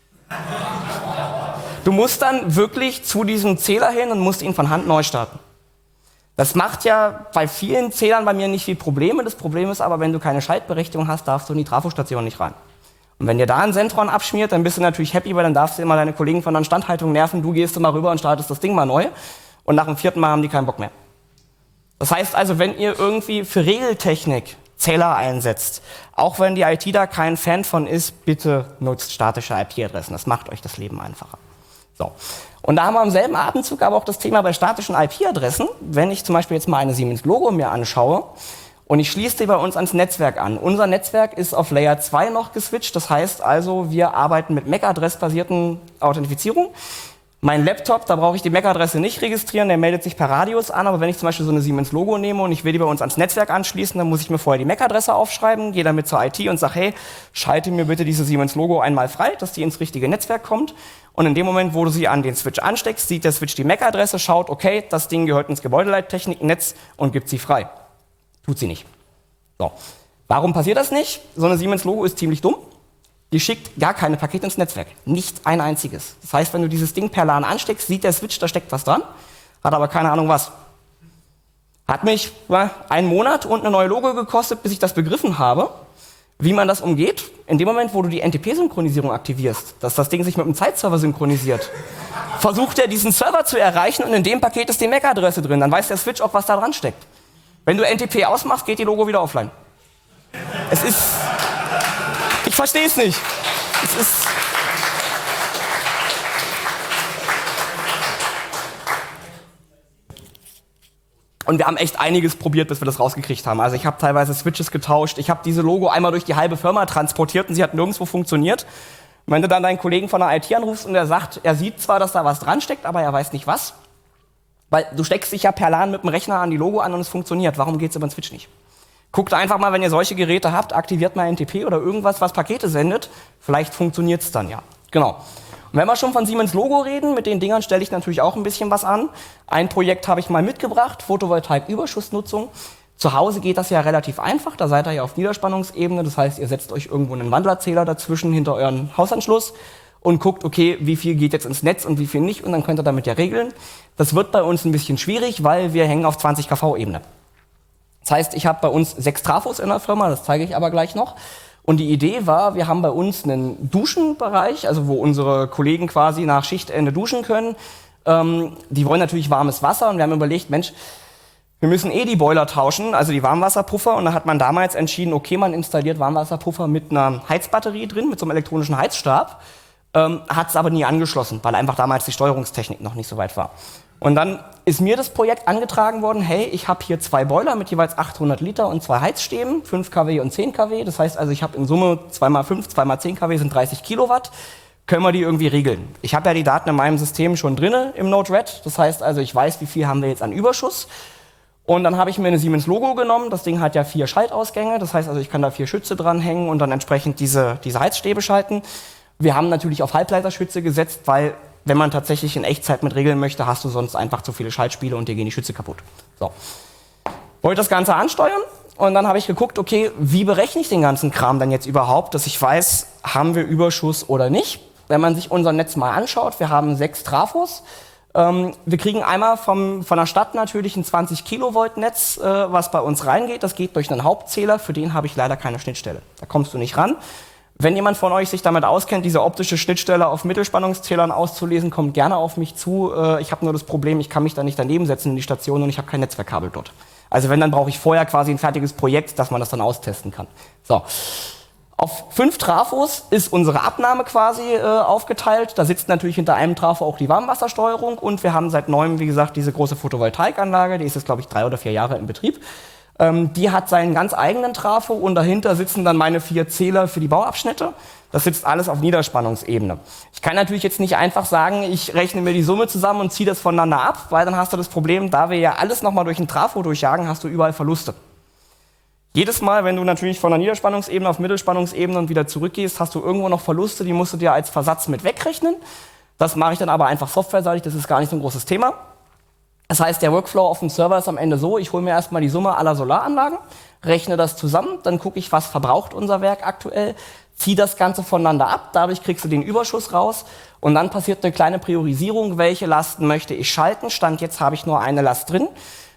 Speaker 2: Du musst dann wirklich zu diesem Zähler hin und musst ihn von Hand neu starten. Das macht ja bei vielen Zählern bei mir nicht viel Probleme. Das Problem ist aber, wenn du keine Schaltberechtigung hast, darfst du in die Trafostation nicht rein. Und wenn dir da ein Sentron abschmiert, dann bist du natürlich happy, weil dann darfst du immer deine Kollegen von der Instandhaltung nerven, du gehst immer rüber und startest das Ding mal neu. Und nach dem vierten Mal haben die keinen Bock mehr. Das heißt also, wenn ihr irgendwie für Regeltechnik Zähler einsetzt, auch wenn die I T da kein Fan von ist, bitte nutzt statische I P-Adressen. Das macht euch das Leben einfacher. So. Und da haben wir im selben Atemzug aber auch das Thema bei statischen I P-Adressen. Wenn ich zum Beispiel jetzt mal eine Siemens-Logo mir anschaue und ich schließe die bei uns ans Netzwerk an. Unser Netzwerk ist auf Layer zwei noch geswitcht. Das heißt also, wir arbeiten mit M A C-Adress-basierten Authentifizierung. Mein Laptop, da brauche ich die M A C-Adresse nicht registrieren, der meldet sich per Radius an, aber wenn ich zum Beispiel so eine Siemens-Logo nehme und ich will die bei uns ans Netzwerk anschließen, dann muss ich mir vorher die M A C-Adresse aufschreiben, gehe damit zur I T und sage, hey, schalte mir bitte diese Siemens-Logo einmal frei, dass die ins richtige Netzwerk kommt. Und in dem Moment, wo du sie an den Switch ansteckst, sieht der Switch die M A C-Adresse, schaut, okay, das Ding gehört ins Gebäudeleittechnik-Netz und gibt sie frei. Tut sie nicht. So. Warum passiert das nicht? So eine Siemens-Logo ist ziemlich dumm. Die schickt gar keine Pakete ins Netzwerk. Nicht ein einziges. Das heißt, wenn du dieses Ding per LAN ansteckst, sieht der Switch, da steckt was dran, hat aber keine Ahnung was. Hat mich ja, einen Monat und eine neue Logo gekostet, bis ich das begriffen habe, wie man das umgeht. In dem Moment, wo du die N T P-Synchronisierung aktivierst, dass das Ding sich mit dem Zeitserver synchronisiert, versucht er, diesen Server zu erreichen und in dem Paket ist die M A C-Adresse drin. Dann weiß der Switch auch, was da dran steckt. Wenn du N T P ausmachst, geht die Logo wieder offline. Es ist... Ich verstehe es nicht. Es ist Und wir haben echt einiges probiert, bis wir das rausgekriegt haben. Also ich habe teilweise Switches getauscht. Ich habe diese Logo einmal durch die halbe Firma transportiert und sie hat nirgendwo funktioniert. Und wenn du dann deinen Kollegen von der I T anrufst und der sagt, er sieht zwar, dass da was dran steckt, aber er weiß nicht was. Weil du steckst dich ja per LAN mit dem Rechner an die Logo an und es funktioniert. Warum geht es über den Switch nicht? Guckt einfach mal, wenn ihr solche Geräte habt, aktiviert mal N T P oder irgendwas, was Pakete sendet. Vielleicht funktioniert es dann ja. Genau. Und wenn wir schon von Siemens Logo reden, mit den Dingern stelle ich natürlich auch ein bisschen was an. Ein Projekt habe ich mal mitgebracht, Photovoltaik-Überschussnutzung. Zu Hause geht das ja relativ einfach, da seid ihr ja auf Niederspannungsebene. Das heißt, ihr setzt euch irgendwo einen Wandlerzähler dazwischen hinter euren Hausanschluss und guckt, okay, wie viel geht jetzt ins Netz und wie viel nicht und dann könnt ihr damit ja regeln. Das wird bei uns ein bisschen schwierig, weil wir hängen auf zwanzig Kilovolt-Ebene. Das heißt, ich habe bei uns sechs Trafos in der Firma, das zeige ich aber gleich noch. Und die Idee war, wir haben bei uns einen Duschenbereich, also wo unsere Kollegen quasi nach Schichtende duschen können. Ähm, die wollen natürlich warmes Wasser und wir haben überlegt, Mensch, wir müssen eh die Boiler tauschen, also die Warmwasserpuffer. Und da hat man damals entschieden, okay, man installiert Warmwasserpuffer mit einer Heizbatterie drin, mit so einem elektronischen Heizstab. Ähm, hat es aber nie angeschlossen, weil einfach damals die Steuerungstechnik noch nicht so weit war. Und dann ist mir das Projekt angetragen worden, hey, ich habe hier zwei Boiler mit jeweils achthundert Liter und zwei Heizstäben, fünf Kilowatt und zehn Kilowatt. Das heißt also, ich habe in Summe zwei mal fünf, zwei mal zehn Kilowatt sind dreißig Kilowatt. Können wir die irgendwie regeln? Ich habe ja die Daten in meinem System schon drinne im Node-RED. Das heißt also, ich weiß, wie viel haben wir jetzt an Überschuss. Und dann habe ich mir eine Siemens Logo genommen. Das Ding hat ja vier Schaltausgänge. Das heißt also, ich kann da vier Schütze dranhängen und dann entsprechend diese, diese Heizstäbe schalten. Wir haben natürlich auf Halbleiterschütze gesetzt, weil wenn man tatsächlich in Echtzeit mit regeln möchte, hast du sonst einfach zu viele Schaltspiele und dir gehen die Schütze kaputt. So. Wollte das Ganze ansteuern und dann habe ich geguckt, okay, wie berechne ich den ganzen Kram dann jetzt überhaupt, dass ich weiß, haben wir Überschuss oder nicht. Wenn man sich unser Netz mal anschaut, wir haben sechs Trafos. Ähm, wir kriegen einmal vom, von der Stadt natürlich ein zwanzig Kilovolt Netz, äh, was bei uns reingeht. Das geht durch einen Hauptzähler, für den habe ich leider keine Schnittstelle. Da kommst du nicht ran. Wenn jemand von euch sich damit auskennt, diese optische Schnittstelle auf Mittelspannungszählern auszulesen, kommt gerne auf mich zu. Ich habe nur das Problem, ich kann mich da nicht daneben setzen in die Station und ich habe kein Netzwerkkabel dort. Also wenn, dann brauche ich vorher quasi ein fertiges Projekt, dass man das dann austesten kann. So. Auf fünf Trafos ist unsere Abnahme quasi äh, aufgeteilt. Da sitzt natürlich hinter einem Trafo auch die Warmwassersteuerung und wir haben seit neuem, wie gesagt, diese große Photovoltaikanlage, die ist jetzt, glaube ich, drei oder vier Jahre in Betrieb. Ähm, die hat seinen ganz eigenen Trafo und dahinter sitzen dann meine vier Zähler für die Bauabschnitte. Das sitzt alles auf Niederspannungsebene. Ich kann natürlich jetzt nicht einfach sagen, ich rechne mir die Summe zusammen und ziehe das voneinander ab, weil dann hast du das Problem, da wir ja alles nochmal durch einen Trafo durchjagen, hast du überall Verluste. Jedes Mal, wenn du natürlich von der Niederspannungsebene auf Mittelspannungsebene und wieder zurückgehst, hast du irgendwo noch Verluste, die musst du dir als Versatz mit wegrechnen. Das mache ich dann aber einfach softwareseitig, das ist gar nicht so ein großes Thema. Das heißt, der Workflow auf dem Server ist am Ende so, ich hole mir erstmal die Summe aller Solaranlagen, rechne das zusammen, dann gucke ich, was verbraucht unser Werk aktuell, ziehe das Ganze voneinander ab, dadurch kriegst du den Überschuss raus und dann passiert eine kleine Priorisierung, welche Lasten möchte ich schalten. Stand jetzt habe ich nur eine Last drin.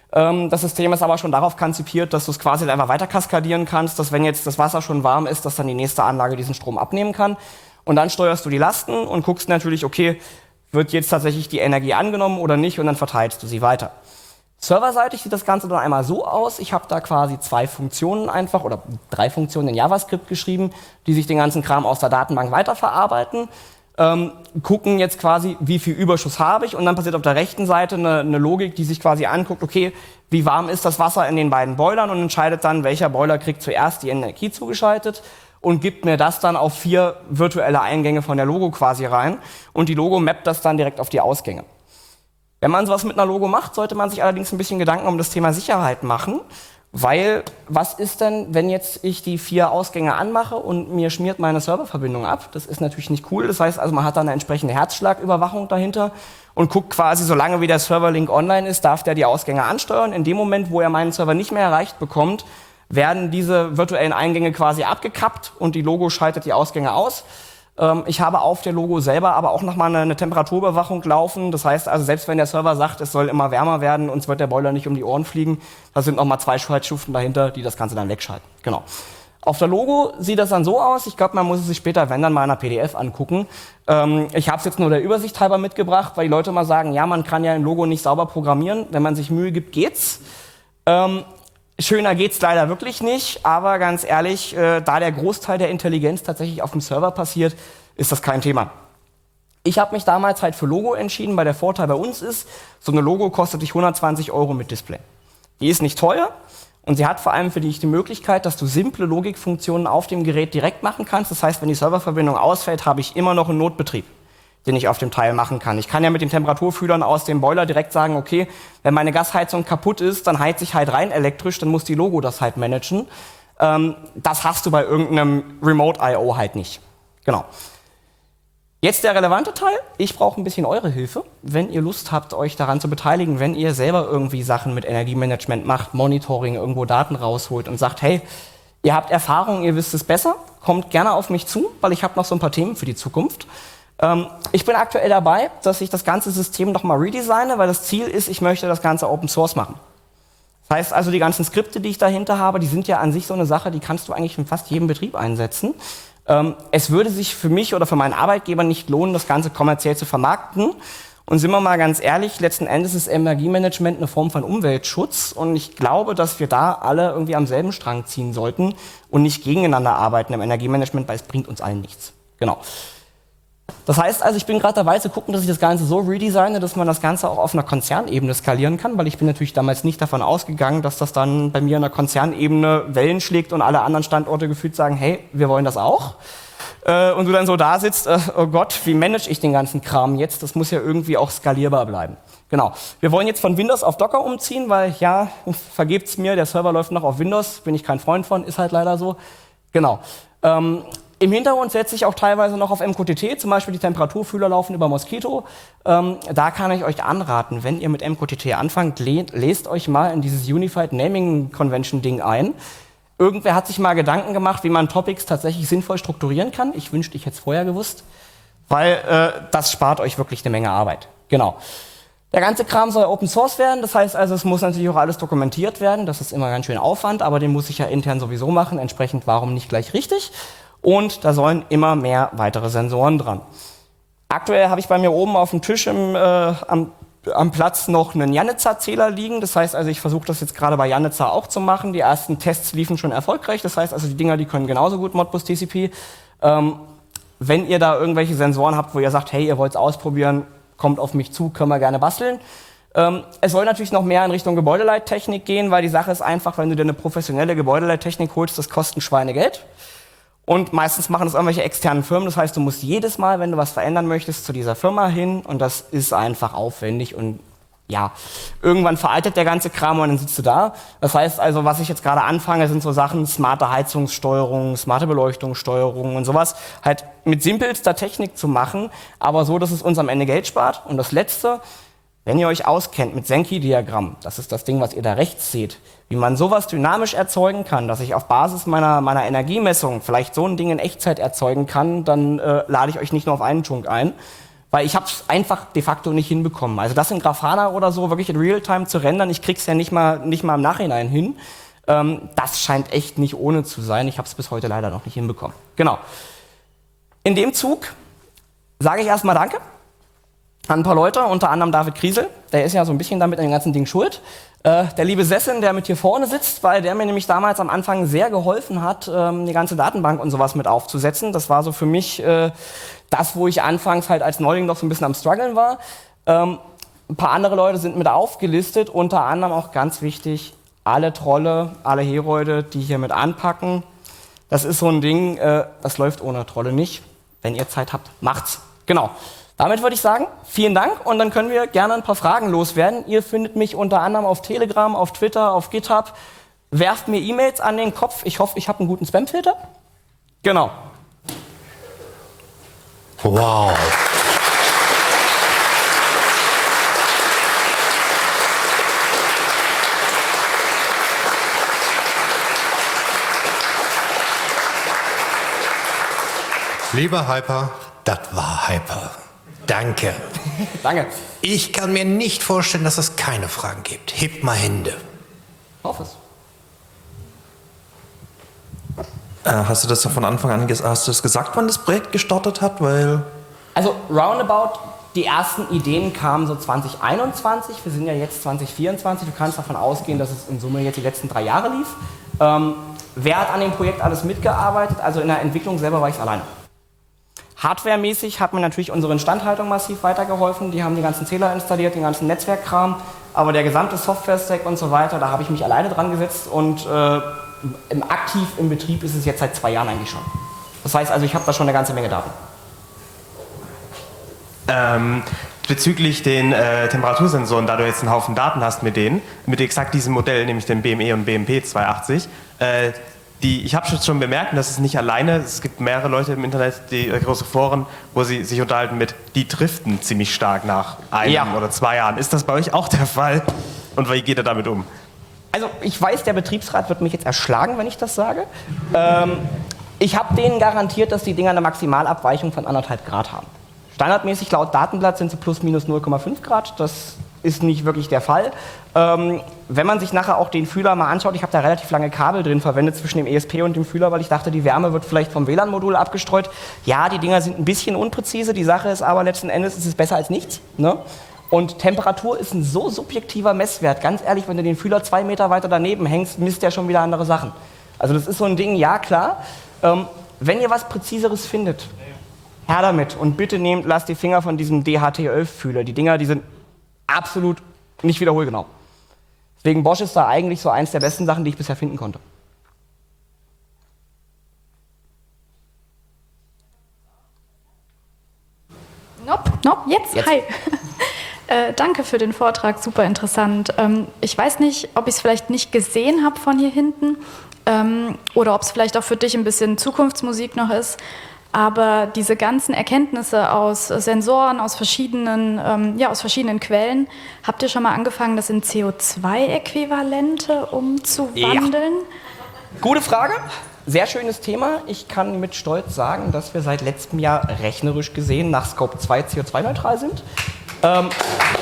Speaker 2: Ähm, das System ist aber schon darauf konzipiert, dass du es quasi einfach weiter kaskadieren kannst, dass wenn jetzt das Wasser schon warm ist, dass dann die nächste Anlage diesen Strom abnehmen kann. Und dann steuerst du die Lasten und guckst natürlich, okay, wird jetzt tatsächlich die Energie angenommen oder nicht, und dann verteilst du sie weiter. Serverseitig sieht das Ganze dann einmal so aus. Ich habe da quasi zwei Funktionen einfach oder drei Funktionen in JavaScript geschrieben, die sich den ganzen Kram aus der Datenbank weiterverarbeiten. Ähm, gucken jetzt quasi, wie viel Überschuss habe ich, und dann passiert auf der rechten Seite eine, eine Logik, die sich quasi anguckt, okay, wie warm ist das Wasser in den beiden Boilern, und entscheidet dann, welcher Boiler kriegt zuerst die Energie zugeschaltet und gibt mir das dann auf vier virtuelle Eingänge von der Logo quasi rein, und die Logo mappt das dann direkt auf die Ausgänge. Wenn man sowas mit einer Logo macht, sollte man sich allerdings ein bisschen Gedanken um das Thema Sicherheit machen, weil was ist denn, wenn jetzt ich die vier Ausgänge anmache und mir schmiert meine Serververbindung ab? Das ist natürlich nicht cool. Das heißt also, man hat dann eine entsprechende Herzschlagüberwachung dahinter und guckt quasi, solange wie der Serverlink online ist, darf der die Ausgänge ansteuern. In dem Moment, wo er meinen Server nicht mehr erreicht bekommt, werden diese virtuellen Eingänge quasi abgekappt und die Logo schaltet die Ausgänge aus. Ich habe auf der Logo selber aber auch nochmal eine, eine Temperaturüberwachung laufen. Das heißt also, selbst wenn der Server sagt, es soll immer wärmer werden, uns wird der Boiler nicht um die Ohren fliegen, da sind nochmal zwei Schaltstufen dahinter, die das Ganze dann wegschalten. Genau. Auf der Logo sieht das dann so aus. Ich glaube, man muss es sich später, wenn dann, mal in einer P D F angucken. Ähm, ich habe es jetzt nur der Übersicht halber mitgebracht, weil die Leute mal sagen, ja, man kann ja ein Logo nicht sauber programmieren. Wenn man sich Mühe gibt, geht's. Ähm, Schöner geht's leider wirklich nicht, aber ganz ehrlich, äh, da der Großteil der Intelligenz tatsächlich auf dem Server passiert, ist das kein Thema. Ich habe mich damals halt für Logo entschieden, weil der Vorteil bei uns ist, so eine Logo kostet dich hundertzwanzig Euro mit Display. Die ist nicht teuer und sie hat vor allem für dich die Möglichkeit, dass du simple Logikfunktionen auf dem Gerät direkt machen kannst. Das heißt, wenn die Serververbindung ausfällt, habe ich immer noch einen Notbetrieb, den ich auf dem Teil machen kann. Ich kann ja mit den Temperaturfühlern aus dem Boiler direkt sagen, okay, wenn meine Gasheizung kaputt ist, dann heiz ich halt rein elektrisch, dann muss die Logo das halt managen. Ähm, das hast du bei irgendeinem Remote I O halt nicht. Genau. Jetzt der relevante Teil. Ich brauche ein bisschen eure Hilfe, wenn ihr Lust habt, euch daran zu beteiligen, wenn ihr selber irgendwie Sachen mit Energiemanagement macht, Monitoring, irgendwo Daten rausholt und sagt, hey, ihr habt Erfahrung, ihr wisst es besser, kommt gerne auf mich zu, weil ich habe noch so ein paar Themen für die Zukunft. Ich bin aktuell dabei, dass ich das ganze System nochmal redesigne, weil das Ziel ist, ich möchte das Ganze Open Source machen. Das heißt also, die ganzen Skripte, die ich dahinter habe, die sind ja an sich so eine Sache, die kannst du eigentlich in fast jedem Betrieb einsetzen. Es würde sich für mich oder für meinen Arbeitgeber nicht lohnen, das Ganze kommerziell zu vermarkten. Und sind wir mal ganz ehrlich, letzten Endes ist Energiemanagement eine Form von Umweltschutz. Und ich glaube, dass wir da alle irgendwie am selben Strang ziehen sollten und nicht gegeneinander arbeiten im Energiemanagement, weil es bringt uns allen nichts. Genau. Das heißt also, ich bin gerade dabei zu gucken, dass ich das Ganze so redesigne, dass man das Ganze auch auf einer Konzernebene skalieren kann, weil ich bin natürlich damals nicht davon ausgegangen, dass das dann bei mir in der Konzernebene Wellen schlägt und alle anderen Standorte gefühlt sagen, hey, wir wollen das auch. Äh, und du dann so da sitzt, äh, oh Gott, wie manage ich den ganzen Kram jetzt? Das muss ja irgendwie auch skalierbar bleiben. Genau. Wir wollen jetzt von Windows auf Docker umziehen, weil, ja, vergebt's mir, der Server läuft noch auf Windows, bin ich kein Freund von, ist halt leider so. Genau. Ähm, Im Hintergrund setze ich auch teilweise noch auf M Q T T, zum Beispiel die Temperaturfühler laufen über Mosquito. Ähm, da kann ich euch anraten, wenn ihr mit M Q T T anfangt, le lest euch mal in dieses Unified Naming Convention Ding ein. Irgendwer hat sich mal Gedanken gemacht, wie man Topics tatsächlich sinnvoll strukturieren kann. Ich wünschte, ich hätte es vorher gewusst, weil äh, das spart euch wirklich eine Menge Arbeit. Genau. Der ganze Kram soll Open Source werden, das heißt also, es muss natürlich auch alles dokumentiert werden. Das ist immer ganz schön Aufwand, aber den muss ich ja intern sowieso machen. Entsprechend, warum nicht gleich richtig? Und da sollen immer mehr weitere Sensoren dran. Aktuell habe ich bei mir oben auf dem Tisch im, äh, am, am Platz noch einen Janitzer-Zähler liegen. Das heißt also, ich versuche das jetzt gerade bei Janitzer auch zu machen. Die ersten Tests liefen schon erfolgreich. Das heißt also, die Dinger, die können genauso gut Modbus T C P. Ähm, wenn ihr da irgendwelche Sensoren habt, wo ihr sagt, hey, ihr wollt es ausprobieren, kommt auf mich zu, können wir gerne basteln. Ähm, es soll natürlich noch mehr in Richtung Gebäudeleittechnik gehen, weil die Sache ist einfach, wenn du dir eine professionelle Gebäudeleittechnik holst, das kostet ein Schweinegeld. Und meistens machen das irgendwelche externen Firmen. Das heißt, du musst jedes Mal, wenn du was verändern möchtest, zu dieser Firma hin. Und das ist einfach aufwendig. Und ja, irgendwann veraltet der ganze Kram und dann sitzt du da. Das heißt also, was ich jetzt gerade anfange, sind so Sachen, smarte Heizungssteuerung, smarte Beleuchtungssteuerung und sowas. Halt mit simpelster Technik zu machen, aber so, dass es uns am Ende Geld spart. Und das Letzte, wenn ihr euch auskennt mit Sankey-Diagramm, das ist das Ding, was ihr da rechts seht, wie man sowas dynamisch erzeugen kann, dass ich auf Basis meiner, meiner Energiemessung vielleicht so ein Ding in Echtzeit erzeugen kann, dann äh, lade ich euch nicht nur auf einen Chunk ein. Weil ich habe es einfach de facto nicht hinbekommen. Also das in Grafana oder so wirklich in Realtime zu rendern, ich krieg's ja nicht mal, nicht mal im Nachhinein hin. Ähm, das scheint echt nicht ohne zu sein. Ich habe es bis heute leider noch nicht hinbekommen. Genau. In dem Zug sage ich erstmal Danke an ein paar Leute, unter anderem David Kriesel. Der ist ja so ein bisschen damit an dem ganzen Ding schuld. Äh, der liebe Sessin, der mit hier vorne sitzt, weil der mir nämlich damals am Anfang sehr geholfen hat, ähm, die ganze Datenbank und sowas mit aufzusetzen. Das war so für mich äh, das, wo ich anfangs halt als Neuling noch so ein bisschen am struggeln war. Ähm, ein paar andere Leute sind mit aufgelistet, unter anderem auch ganz wichtig, alle Trolle, alle Herolde, die hier mit anpacken. Das ist so ein Ding, äh, das läuft ohne Trolle nicht. Wenn ihr Zeit habt, macht's. Genau. Damit würde ich sagen, vielen Dank und dann können wir gerne ein paar Fragen loswerden. Ihr findet mich unter anderem auf Telegram, auf Twitter, auf GitHub. Werft mir E-Mails an den Kopf. Ich hoffe, ich habe einen guten Spamfilter. Genau.
Speaker 1: Wow. Lieber Hyper, das war Hyper. Danke.
Speaker 2: Danke.
Speaker 1: Ich kann mir nicht vorstellen, dass es keine Fragen gibt. Hebt mal Hände.
Speaker 2: Hoffe es.
Speaker 3: Äh, hast du das von Anfang an ges- hast du das gesagt, wann das Projekt gestartet hat? Weil
Speaker 2: Also roundabout, die ersten Ideen kamen so zwanzig einundzwanzig. Wir sind ja jetzt zwanzig vierundzwanzig. Du kannst davon ausgehen, dass es in Summe jetzt die letzten drei Jahre lief. Ähm, wer hat an dem Projekt alles mitgearbeitet? Also in der Entwicklung selber war ich es alleine. Hardwaremäßig hat mir natürlich unsere Instandhaltung massiv weitergeholfen. Die haben die ganzen Zähler installiert, den ganzen Netzwerkkram. Aber der gesamte Software-Stack und so weiter, da habe ich mich alleine dran gesetzt. Und äh, im aktiv im Betrieb ist es jetzt seit zwei Jahren eigentlich schon. Das heißt also, ich habe da schon eine ganze Menge Daten.
Speaker 4: Ähm, bezüglich den äh, Temperatursensoren, da du jetzt einen Haufen Daten hast mit denen, mit exakt diesem Modell, nämlich dem B M E und B M P zweihundertachtzig, äh, die, ich habe schon bemerkt, dass es nicht alleine, es gibt mehrere Leute im Internet, die äh, große Foren, wo sie sich unterhalten mit, die driften ziemlich stark nach einem
Speaker 2: Ja.
Speaker 4: oder zwei Jahren. Ist das bei euch auch der Fall? Und wie geht ihr damit um?
Speaker 2: Also ich weiß, der Betriebsrat wird mich jetzt erschlagen, wenn ich das sage. Ähm, ich habe denen garantiert, dass die Dinger eine Maximalabweichung von anderthalb Grad haben. Standardmäßig laut Datenblatt sind sie plus minus null Komma fünf Grad. Das ist nicht wirklich der Fall. Ähm, wenn man sich nachher auch den Fühler mal anschaut, ich habe da relativ lange Kabel drin verwendet zwischen dem E S P und dem Fühler, weil ich dachte, die Wärme wird vielleicht vom W L A N-Modul abgestreut. Ja, die Dinger sind ein bisschen unpräzise, die Sache ist aber letzten Endes ist es besser als nichts. Ne? Und Temperatur ist ein so subjektiver Messwert. Ganz ehrlich, wenn du den Fühler zwei Meter weiter daneben hängst, misst der schon wieder andere Sachen. Also das ist so ein Ding, ja klar. Ähm, wenn ihr was Präziseres findet, her damit und bitte nehmt, lasst die Finger von diesem D H T elf Fühler. Die Dinger, die sind absolut nicht wiederholgenau. Deswegen Bosch ist da eigentlich so eins der besten Sachen, die ich bisher finden konnte.
Speaker 5: Nope, nope, jetzt,
Speaker 2: Jetzt.
Speaker 5: hi. äh, danke für den Vortrag, super interessant. Ähm, ich weiß nicht, ob ich es vielleicht nicht gesehen habe von hier hinten ähm, oder ob es vielleicht auch für dich ein bisschen Zukunftsmusik noch ist. Aber diese ganzen Erkenntnisse aus Sensoren, aus verschiedenen, ähm, ja, aus verschiedenen Quellen, habt ihr schon mal angefangen, das in C O zwei Äquivalente umzuwandeln?
Speaker 2: Ja. Gute Frage, sehr schönes Thema. Ich kann mit Stolz sagen, dass wir seit letztem Jahr rechnerisch gesehen nach Scope zwei C O zwei neutral sind. Ähm,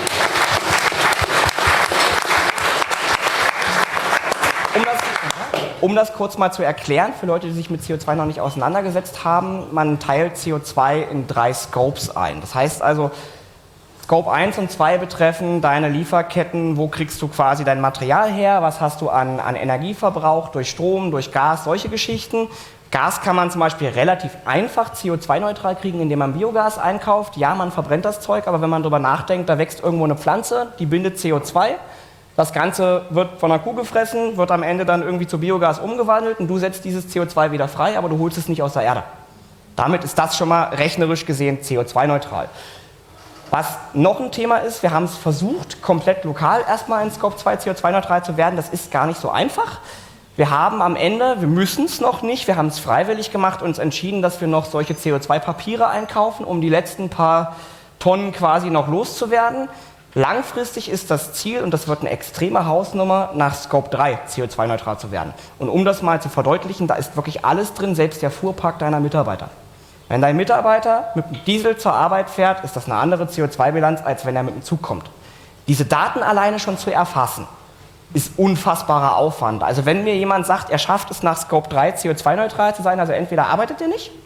Speaker 2: um das Um das kurz mal zu erklären, für Leute, die sich mit C O zwei noch nicht auseinandergesetzt haben, man teilt C O zwei in drei Scopes ein. Das heißt also, Scope eins und zwei betreffen deine Lieferketten, wo kriegst du quasi dein Material her, was hast du an, an Energieverbrauch durch Strom, durch Gas, solche Geschichten. Gas kann man zum Beispiel relativ einfach C O zwei neutral kriegen, indem man Biogas einkauft. Ja, man verbrennt das Zeug, aber wenn man darüber nachdenkt, da wächst irgendwo eine Pflanze, die bindet C O zwei. Das Ganze wird von einer Kuh gefressen, wird am Ende dann irgendwie zu Biogas umgewandelt und du setzt dieses C O zwei wieder frei, aber du holst es nicht aus der Erde. Damit ist das schon mal rechnerisch gesehen C O zwei neutral. Was noch ein Thema ist, wir haben es versucht, komplett lokal erstmal in Scope zwei C O zwei neutral zu werden. Das ist gar nicht so einfach. Wir haben am Ende, wir müssen es noch nicht, wir haben es freiwillig gemacht, uns entschieden, dass wir noch solche C O zwei Papiere einkaufen, um die letzten paar Tonnen quasi noch loszuwerden. Langfristig ist das Ziel, und das wird eine extreme Hausnummer, nach Scope drei C O zwei neutral zu werden. Und um das mal zu verdeutlichen, da ist wirklich alles drin, selbst der Fuhrpark deiner Mitarbeiter. Wenn dein Mitarbeiter mit dem Diesel zur Arbeit fährt, ist das eine andere C O zwei Bilanz, als wenn er mit dem Zug kommt. Diese Daten alleine schon zu erfassen, ist unfassbarer Aufwand. Also wenn mir jemand sagt, er schafft es nach Scope drei C O zwei neutral zu sein, also entweder arbeitet er nicht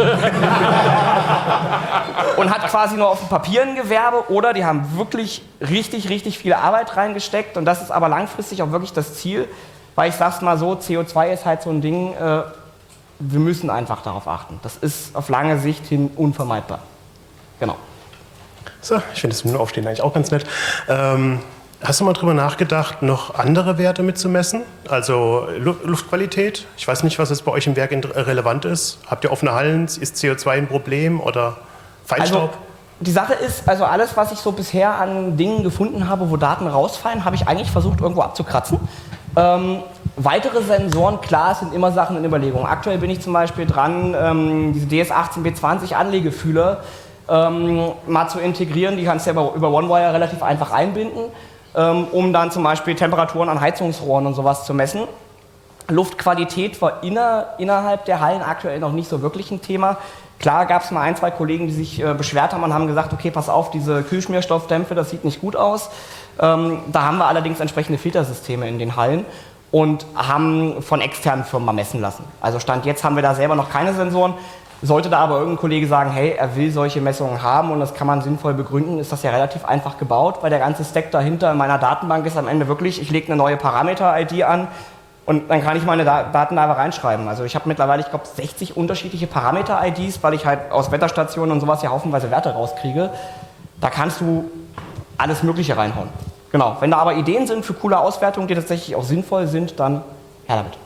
Speaker 2: und hat quasi nur auf dem Papier ein Gewerbe, oder die haben wirklich richtig, richtig viel Arbeit reingesteckt, und das ist aber langfristig auch wirklich das Ziel, weil ich sag's mal so, C O zwei ist halt so ein Ding, äh, wir müssen einfach darauf achten. Das ist auf lange Sicht hin unvermeidbar. Genau.
Speaker 6: So, ich finde das mit dem Aufstehen eigentlich auch ganz nett. Ähm, hast du mal drüber nachgedacht, noch andere Werte mitzumessen? Also Lu Luftqualität? Ich weiß nicht, was jetzt bei euch im Werk relevant ist. Habt ihr offene Hallen? Ist C O zwei ein Problem oder Feinstaub?
Speaker 2: Also, die Sache ist, also alles, was ich so bisher an Dingen gefunden habe, wo Daten rausfallen, habe ich eigentlich versucht, irgendwo abzukratzen. Ähm, weitere Sensoren, klar, es sind immer Sachen in Überlegung. Aktuell bin ich zum Beispiel dran, ähm, diese D S achtzehn B zwanzig Anlegefühler ähm, mal zu integrieren. Die kannst du ja über, über OneWire relativ einfach einbinden, ähm, um dann zum Beispiel Temperaturen an Heizungsrohren und sowas zu messen. Luftqualität war inner, innerhalb der Hallen aktuell noch nicht so wirklich ein Thema. Klar gab es mal ein, zwei Kollegen, die sich äh, beschwert haben und haben gesagt, okay, pass auf, diese Kühlschmierstoffdämpfe, das sieht nicht gut aus. Ähm, da haben wir allerdings entsprechende Filtersysteme in den Hallen und haben von externen Firmen mal messen lassen. Also Stand jetzt haben wir da selber noch keine Sensoren. Sollte da aber irgendein Kollege sagen, hey, er will solche Messungen haben und das kann man sinnvoll begründen, ist das ja relativ einfach gebaut, weil der ganze Stack dahinter in meiner Datenbank ist am Ende wirklich, ich lege eine neue Parameter-I D an und dann kann ich meine Da- Daten da einfach reinschreiben. Also ich habe mittlerweile, ich glaube, sechzig unterschiedliche Parameter-I Ds, weil ich halt aus Wetterstationen und sowas ja haufenweise Werte rauskriege. Da kannst du alles Mögliche reinhauen. Genau. Wenn da aber Ideen sind für coole Auswertungen, die tatsächlich auch sinnvoll sind, dann her damit.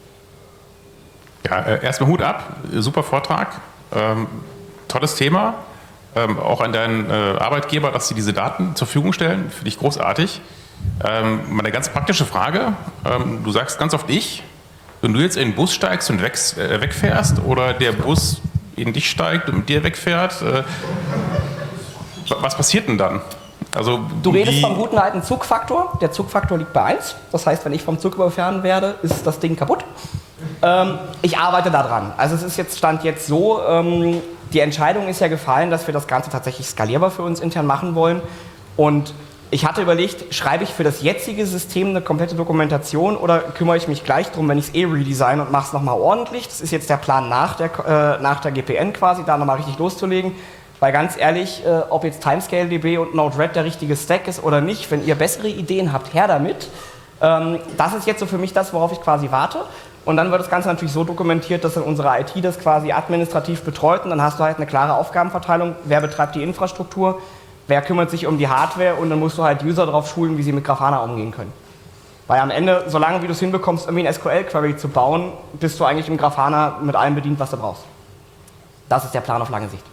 Speaker 7: Ja, äh, erstmal Hut ab, super Vortrag, ähm, tolles Thema, ähm, auch an deinen äh, Arbeitgeber, dass sie diese Daten zur Verfügung stellen, finde ich großartig. Ähm, mal eine ganz praktische Frage, ähm, du sagst ganz oft ich, wenn du jetzt in den Bus steigst und weg, äh, wegfährst oder der Bus in dich steigt und mit dir wegfährt, äh, was passiert denn dann? Also,
Speaker 2: Du redest
Speaker 7: wie-
Speaker 2: vom guten alten Zugfaktor, der Zugfaktor liegt bei eins, das heißt, wenn ich vom Zug überfahren werde, ist das Ding kaputt. Ähm, ich arbeite da dran. Also es ist jetzt Stand jetzt so, ähm, die Entscheidung ist ja gefallen, dass wir das Ganze tatsächlich skalierbar für uns intern machen wollen. Und ich hatte überlegt, schreibe ich für das jetzige System eine komplette Dokumentation oder kümmere ich mich gleich drum, wenn ich es eh redesign und mache es nochmal ordentlich. Das ist jetzt der Plan nach der, äh, nach der G P N quasi, da nochmal richtig loszulegen. Weil ganz ehrlich, äh, ob jetzt TimescaleDB und Node-RED der richtige Stack ist oder nicht, wenn ihr bessere Ideen habt, her damit. Ähm, das ist jetzt so für mich das, worauf ich quasi warte. Und dann wird das Ganze natürlich so dokumentiert, dass dann unsere I T das quasi administrativ betreut und dann hast du halt eine klare Aufgabenverteilung. Wer betreibt die Infrastruktur, wer kümmert sich um die Hardware und dann musst du halt User darauf schulen, wie sie mit Grafana umgehen können. Weil am Ende, solange wie du es hinbekommst, irgendwie ein S Q L-Query zu bauen, bist du eigentlich im Grafana mit allem bedient, was du brauchst. Das ist der Plan auf lange Sicht.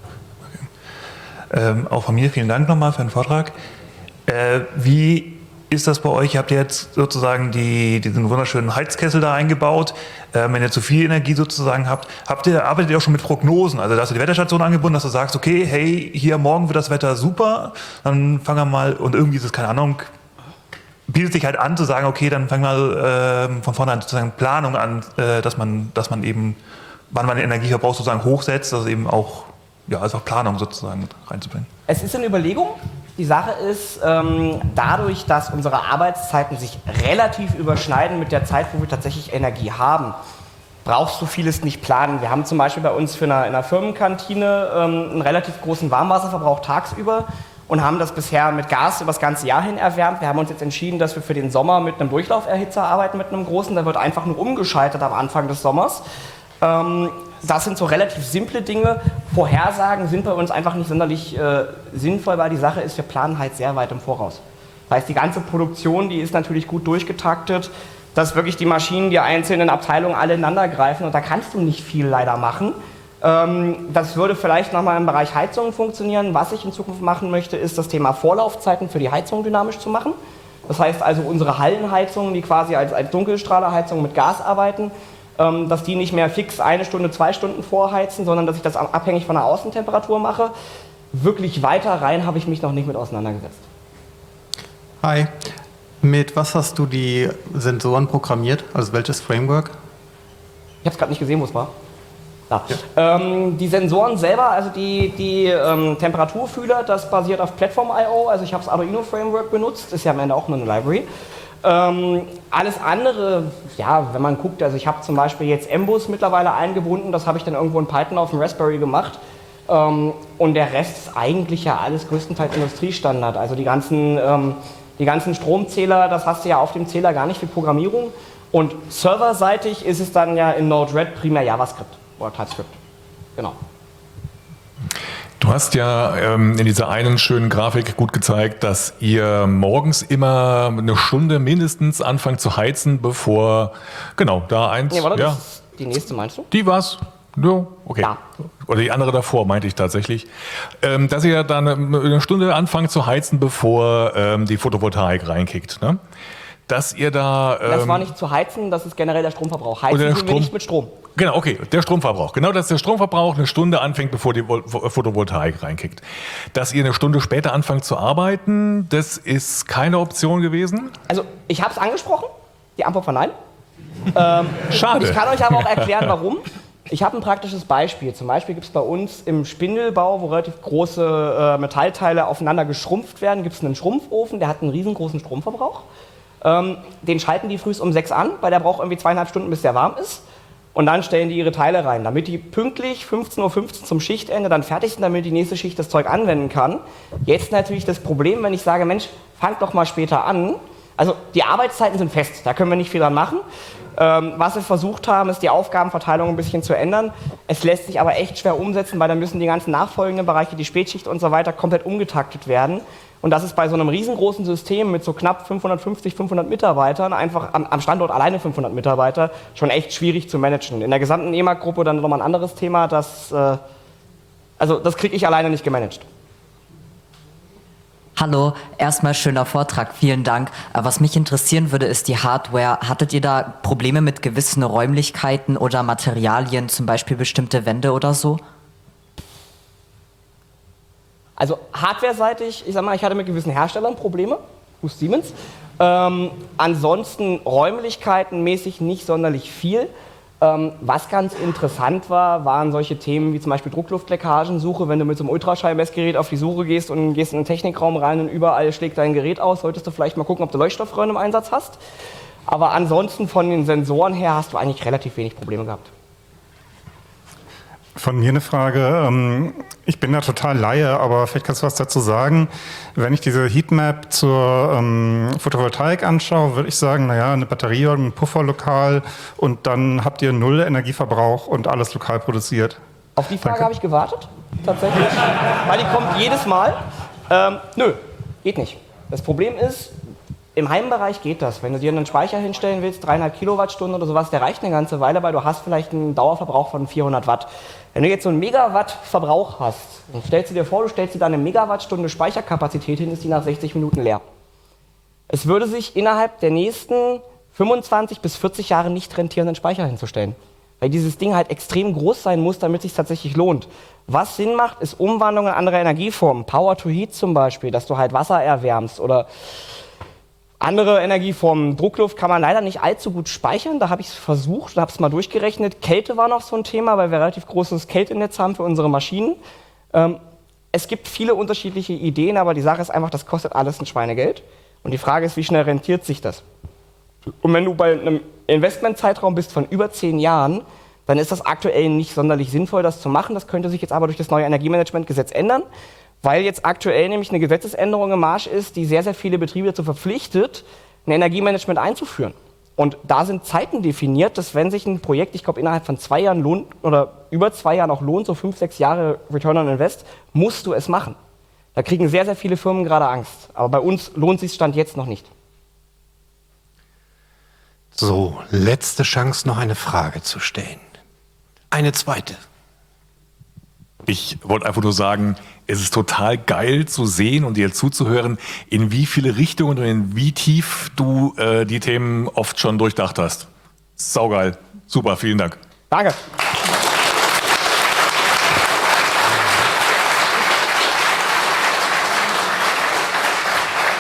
Speaker 8: Ähm, auch von mir vielen Dank nochmal für den Vortrag. Äh, wie ist das bei euch? Habt ihr jetzt sozusagen die, diesen wunderschönen Heizkessel da eingebaut? Ähm, wenn ihr zu viel Energie sozusagen habt, habt ihr, arbeitet ihr auch schon mit Prognosen? Also da hast du die Wetterstation angebunden, dass du sagst, okay, hey, hier morgen wird das Wetter super, dann fangen wir mal, und irgendwie ist es, keine Ahnung, bietet sich halt an zu sagen, okay, dann fangen wir äh, von vorne an sozusagen Planung an, äh, dass man, dass man eben, wann man den Energieverbrauch sozusagen hochsetzt, also eben auch, ja, also auch Planung sozusagen reinzubringen.
Speaker 2: Es ist in Überlegung. Die Sache ist, ähm, dadurch, dass unsere Arbeitszeiten sich relativ überschneiden mit der Zeit, wo wir tatsächlich Energie haben, brauchst du vieles nicht planen. Wir haben zum Beispiel bei uns für eine, in einer Firmenkantine ähm, einen relativ großen Warmwasserverbrauch tagsüber und haben das bisher mit Gas über das ganze Jahr hin erwärmt. Wir haben uns jetzt entschieden, dass wir für den Sommer mit einem Durchlauferhitzer arbeiten, mit einem großen. Da wird einfach nur umgeschaltet am Anfang des Sommers. Ähm, Das sind so relativ simple Dinge. Vorhersagen sind bei uns einfach nicht sonderlich äh, sinnvoll, weil die Sache ist, wir planen halt sehr weit im Voraus. Das heißt, die ganze Produktion, die ist natürlich gut durchgetaktet, dass wirklich die Maschinen, die einzelnen Abteilungen alle ineinander greifen und da kannst du nicht viel leider machen. Ähm, das würde vielleicht nochmal im Bereich Heizung funktionieren. Was ich in Zukunft machen möchte, ist das Thema Vorlaufzeiten für die Heizung dynamisch zu machen. Das heißt also unsere Hallenheizungen, die quasi als, als Dunkelstrahlerheizung mit Gas arbeiten, dass die nicht mehr fix eine Stunde, zwei Stunden vorheizen, sondern dass ich das abhängig von der Außentemperatur mache. Wirklich weiter rein habe ich mich noch nicht mit auseinandergesetzt.
Speaker 9: Hi, mit was hast du die Sensoren programmiert? Also welches Framework?
Speaker 2: Ich habe es gerade nicht gesehen, wo es war. Ja. Ähm, die Sensoren selber, also die, die ähm, Temperaturfühler, das basiert auf Platform Punkt i o, also ich habe das Arduino Framework benutzt, ist ja am Ende auch nur eine Library. Ähm, alles andere, ja, wenn man guckt, also ich habe zum Beispiel jetzt M Bus mittlerweile eingebunden, das habe ich dann irgendwo in Python auf dem Raspberry gemacht. Ähm, und der Rest ist eigentlich ja alles größtenteils Industriestandard, also die ganzen, ähm, die ganzen Stromzähler, das hast du ja auf dem Zähler gar nicht für Programmierung. Und serverseitig ist es dann ja in Node-RED primär JavaScript oder TypeScript. Genau.
Speaker 10: Du hast ja ähm, in dieser einen schönen Grafik gut gezeigt, dass ihr morgens immer eine Stunde mindestens anfangt zu heizen, bevor, genau, da eins,
Speaker 2: Nee, warte,
Speaker 10: ja,
Speaker 2: das ist die nächste meinst du?
Speaker 10: die war's. Ja, okay.
Speaker 2: Ja.
Speaker 10: Oder die andere davor, meinte ich tatsächlich. Ähm, dass ihr dann eine Stunde anfangt zu heizen, bevor ähm, die Photovoltaik reinkickt, ne? Dass ihr da... Ähm,
Speaker 2: Das war nicht zu heizen, das ist generell der Stromverbrauch. Heizen
Speaker 10: oder der
Speaker 2: tun wir
Speaker 10: Strom-
Speaker 2: nicht mit Strom.
Speaker 10: Genau, okay, der Stromverbrauch. Genau, dass der Stromverbrauch eine Stunde anfängt, bevor die Vol- Photovoltaik reinkickt. Dass ihr eine Stunde später anfangt zu arbeiten, das ist keine Option gewesen?
Speaker 2: Also ich habe es angesprochen, die Antwort war nein. ähm,
Speaker 10: Schade.
Speaker 2: Ich kann euch aber auch erklären, warum. Ich habe ein praktisches Beispiel. Zum Beispiel gibt es bei uns im Spindelbau, wo relativ große äh, Metallteile aufeinander geschrumpft werden, gibt es einen Schrumpfofen, der hat einen riesengroßen Stromverbrauch. Ähm, den schalten die frühs um sechs an, weil der braucht irgendwie zweieinhalb Stunden, bis der warm ist. Und dann stellen die ihre Teile rein, damit die pünktlich fünfzehn Uhr fünfzehn zum Schichtende dann fertig sind, damit die nächste Schicht das Zeug anwenden kann. Jetzt natürlich das Problem, wenn ich sage, Mensch, fangt doch mal später an. Also die Arbeitszeiten sind fest, da können wir nicht viel dran machen. Ähm, was wir versucht haben, ist die Aufgabenverteilung ein bisschen zu ändern. Es lässt sich aber echt schwer umsetzen, weil dann müssen die ganzen nachfolgenden Bereiche, die Spätschicht und so weiter, komplett umgetaktet werden. Und das ist bei so einem riesengroßen System mit so knapp fünfhundertfünfzig, fünfhundert Mitarbeitern, einfach am, am Standort alleine fünfhundert Mitarbeiter, schon echt schwierig zu managen. In der gesamten E M A G-Gruppe dann nochmal ein anderes Thema, das, äh, also das kriege ich alleine nicht gemanagt.
Speaker 11: Hallo, erstmal schöner Vortrag, vielen Dank. Äh, Was mich interessieren würde, ist die Hardware. Hattet ihr da Probleme mit gewissen Räumlichkeiten oder Materialien, zum Beispiel bestimmte Wände oder so?
Speaker 2: Also hardware-seitig, ich sag mal, ich hatte mit gewissen Herstellern Probleme, Hus Siemens. Ähm, ansonsten räumlichkeitenmäßig nicht sonderlich viel. Ähm, was ganz interessant war, waren solche Themen wie zum Beispiel Druckluftleckagensuche. Wenn du mit so einem Ultraschallmessgerät auf die Suche gehst und gehst in den Technikraum rein und überall schlägt dein Gerät aus, solltest du vielleicht mal gucken, ob du Leuchtstoffröhren im Einsatz hast. Aber ansonsten von den Sensoren her hast du eigentlich relativ wenig Probleme gehabt.
Speaker 12: Von mir eine Frage. Ich bin da total Laie, aber vielleicht kannst du was dazu sagen. Wenn ich diese Heatmap zur ähm, Photovoltaik anschaue, würde ich sagen, naja, eine Batterie und ein Puffer lokal und dann habt ihr null Energieverbrauch und alles lokal produziert.
Speaker 2: Auf die Frage habe ich gewartet, tatsächlich, weil die kommt jedes Mal. Ähm, nö, geht nicht. Das Problem ist, im Heimbereich geht das. Wenn du dir einen Speicher hinstellen willst, dreieinhalb Kilowattstunden oder sowas, der reicht eine ganze Weile, weil du hast vielleicht einen Dauerverbrauch von vierhundert Watt. Wenn du jetzt so einen Megawatt Verbrauch hast, dann stellst du dir vor, du stellst dir da eine Megawattstunde Speicherkapazität hin, ist die nach sechzig Minuten leer. Es würde sich innerhalb der nächsten fünfundzwanzig bis vierzig Jahre nicht rentieren, einen Speicher hinzustellen. Weil dieses Ding halt extrem groß sein muss, damit es sich tatsächlich lohnt. Was Sinn macht, ist Umwandlung in andere Energieformen. Power to Heat zum Beispiel, dass du halt Wasser erwärmst oder andere Energieformen. Druckluft kann man leider nicht allzu gut speichern, da habe ich es versucht und habe es mal durchgerechnet. Kälte war noch so ein Thema, weil wir relativ großes Kältenetz haben für unsere Maschinen. Ähm, es gibt viele unterschiedliche Ideen, aber die Sache ist einfach, das kostet alles ein Schweinegeld. Und die Frage ist, wie schnell rentiert sich das? Und wenn du bei einem Investmentzeitraum bist von über zehn Jahren, dann ist das aktuell nicht sonderlich sinnvoll, das zu machen. Das könnte sich jetzt aber durch das neue Energiemanagementgesetz ändern, weil jetzt aktuell nämlich eine Gesetzesänderung im Marsch ist, die sehr, sehr viele Betriebe dazu verpflichtet, ein Energiemanagement einzuführen. Und da sind Zeiten definiert, dass wenn sich ein Projekt, ich glaube, innerhalb von zwei Jahren lohnt oder über zwei Jahren auch lohnt, so fünf, sechs Jahre Return on Invest, musst du es machen. Da kriegen sehr, sehr viele Firmen gerade Angst. Aber bei uns lohnt sich Stand jetzt noch nicht.
Speaker 1: So, letzte Chance, noch eine Frage zu stellen. Eine zweite.
Speaker 10: Ich wollte einfach nur sagen, es ist total geil zu sehen und dir zuzuhören, in wie viele Richtungen und in wie tief du äh, die Themen oft schon durchdacht hast. Saugeil. Super, vielen Dank.
Speaker 2: Danke.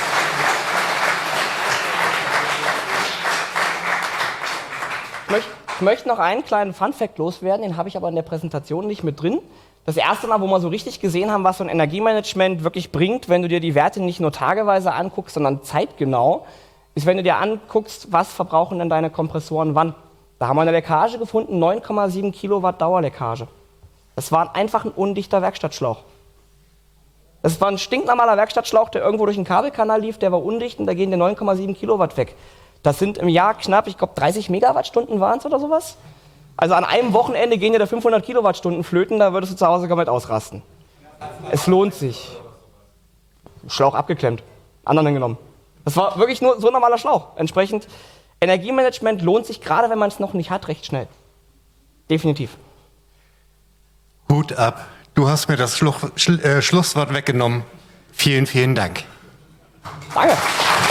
Speaker 2: Möcht- Ich möchte noch einen kleinen Funfact loswerden, den habe ich aber in der Präsentation nicht mit drin. Das erste Mal, wo wir so richtig gesehen haben, was so ein Energiemanagement wirklich bringt, wenn du dir die Werte nicht nur tageweise anguckst, sondern zeitgenau, ist, wenn du dir anguckst, was verbrauchen denn deine Kompressoren wann. Da haben wir eine Leckage gefunden, neun Komma sieben Kilowatt Dauerleckage. Das war einfach ein undichter Werkstattschlauch. Das war ein stinknormaler Werkstattschlauch, der irgendwo durch einen Kabelkanal lief, der war undicht und da gehen dir neun Komma sieben Kilowatt weg. Das sind im Jahr knapp, ich glaube dreißig Megawattstunden waren es oder sowas. Also an einem Wochenende gehen dir da fünfhundert Kilowattstunden flöten, da würdest du zu Hause komplett ausrasten. Es lohnt sich. Schlauch abgeklemmt, anderen genommen. Das war wirklich nur so ein normaler Schlauch. Entsprechend, Energiemanagement lohnt sich, gerade wenn man es noch nicht hat, recht schnell. Definitiv.
Speaker 1: Hut ab. Du hast mir das Schluch, Schl äh, Schlusswort weggenommen. Vielen, vielen Dank.
Speaker 2: Danke.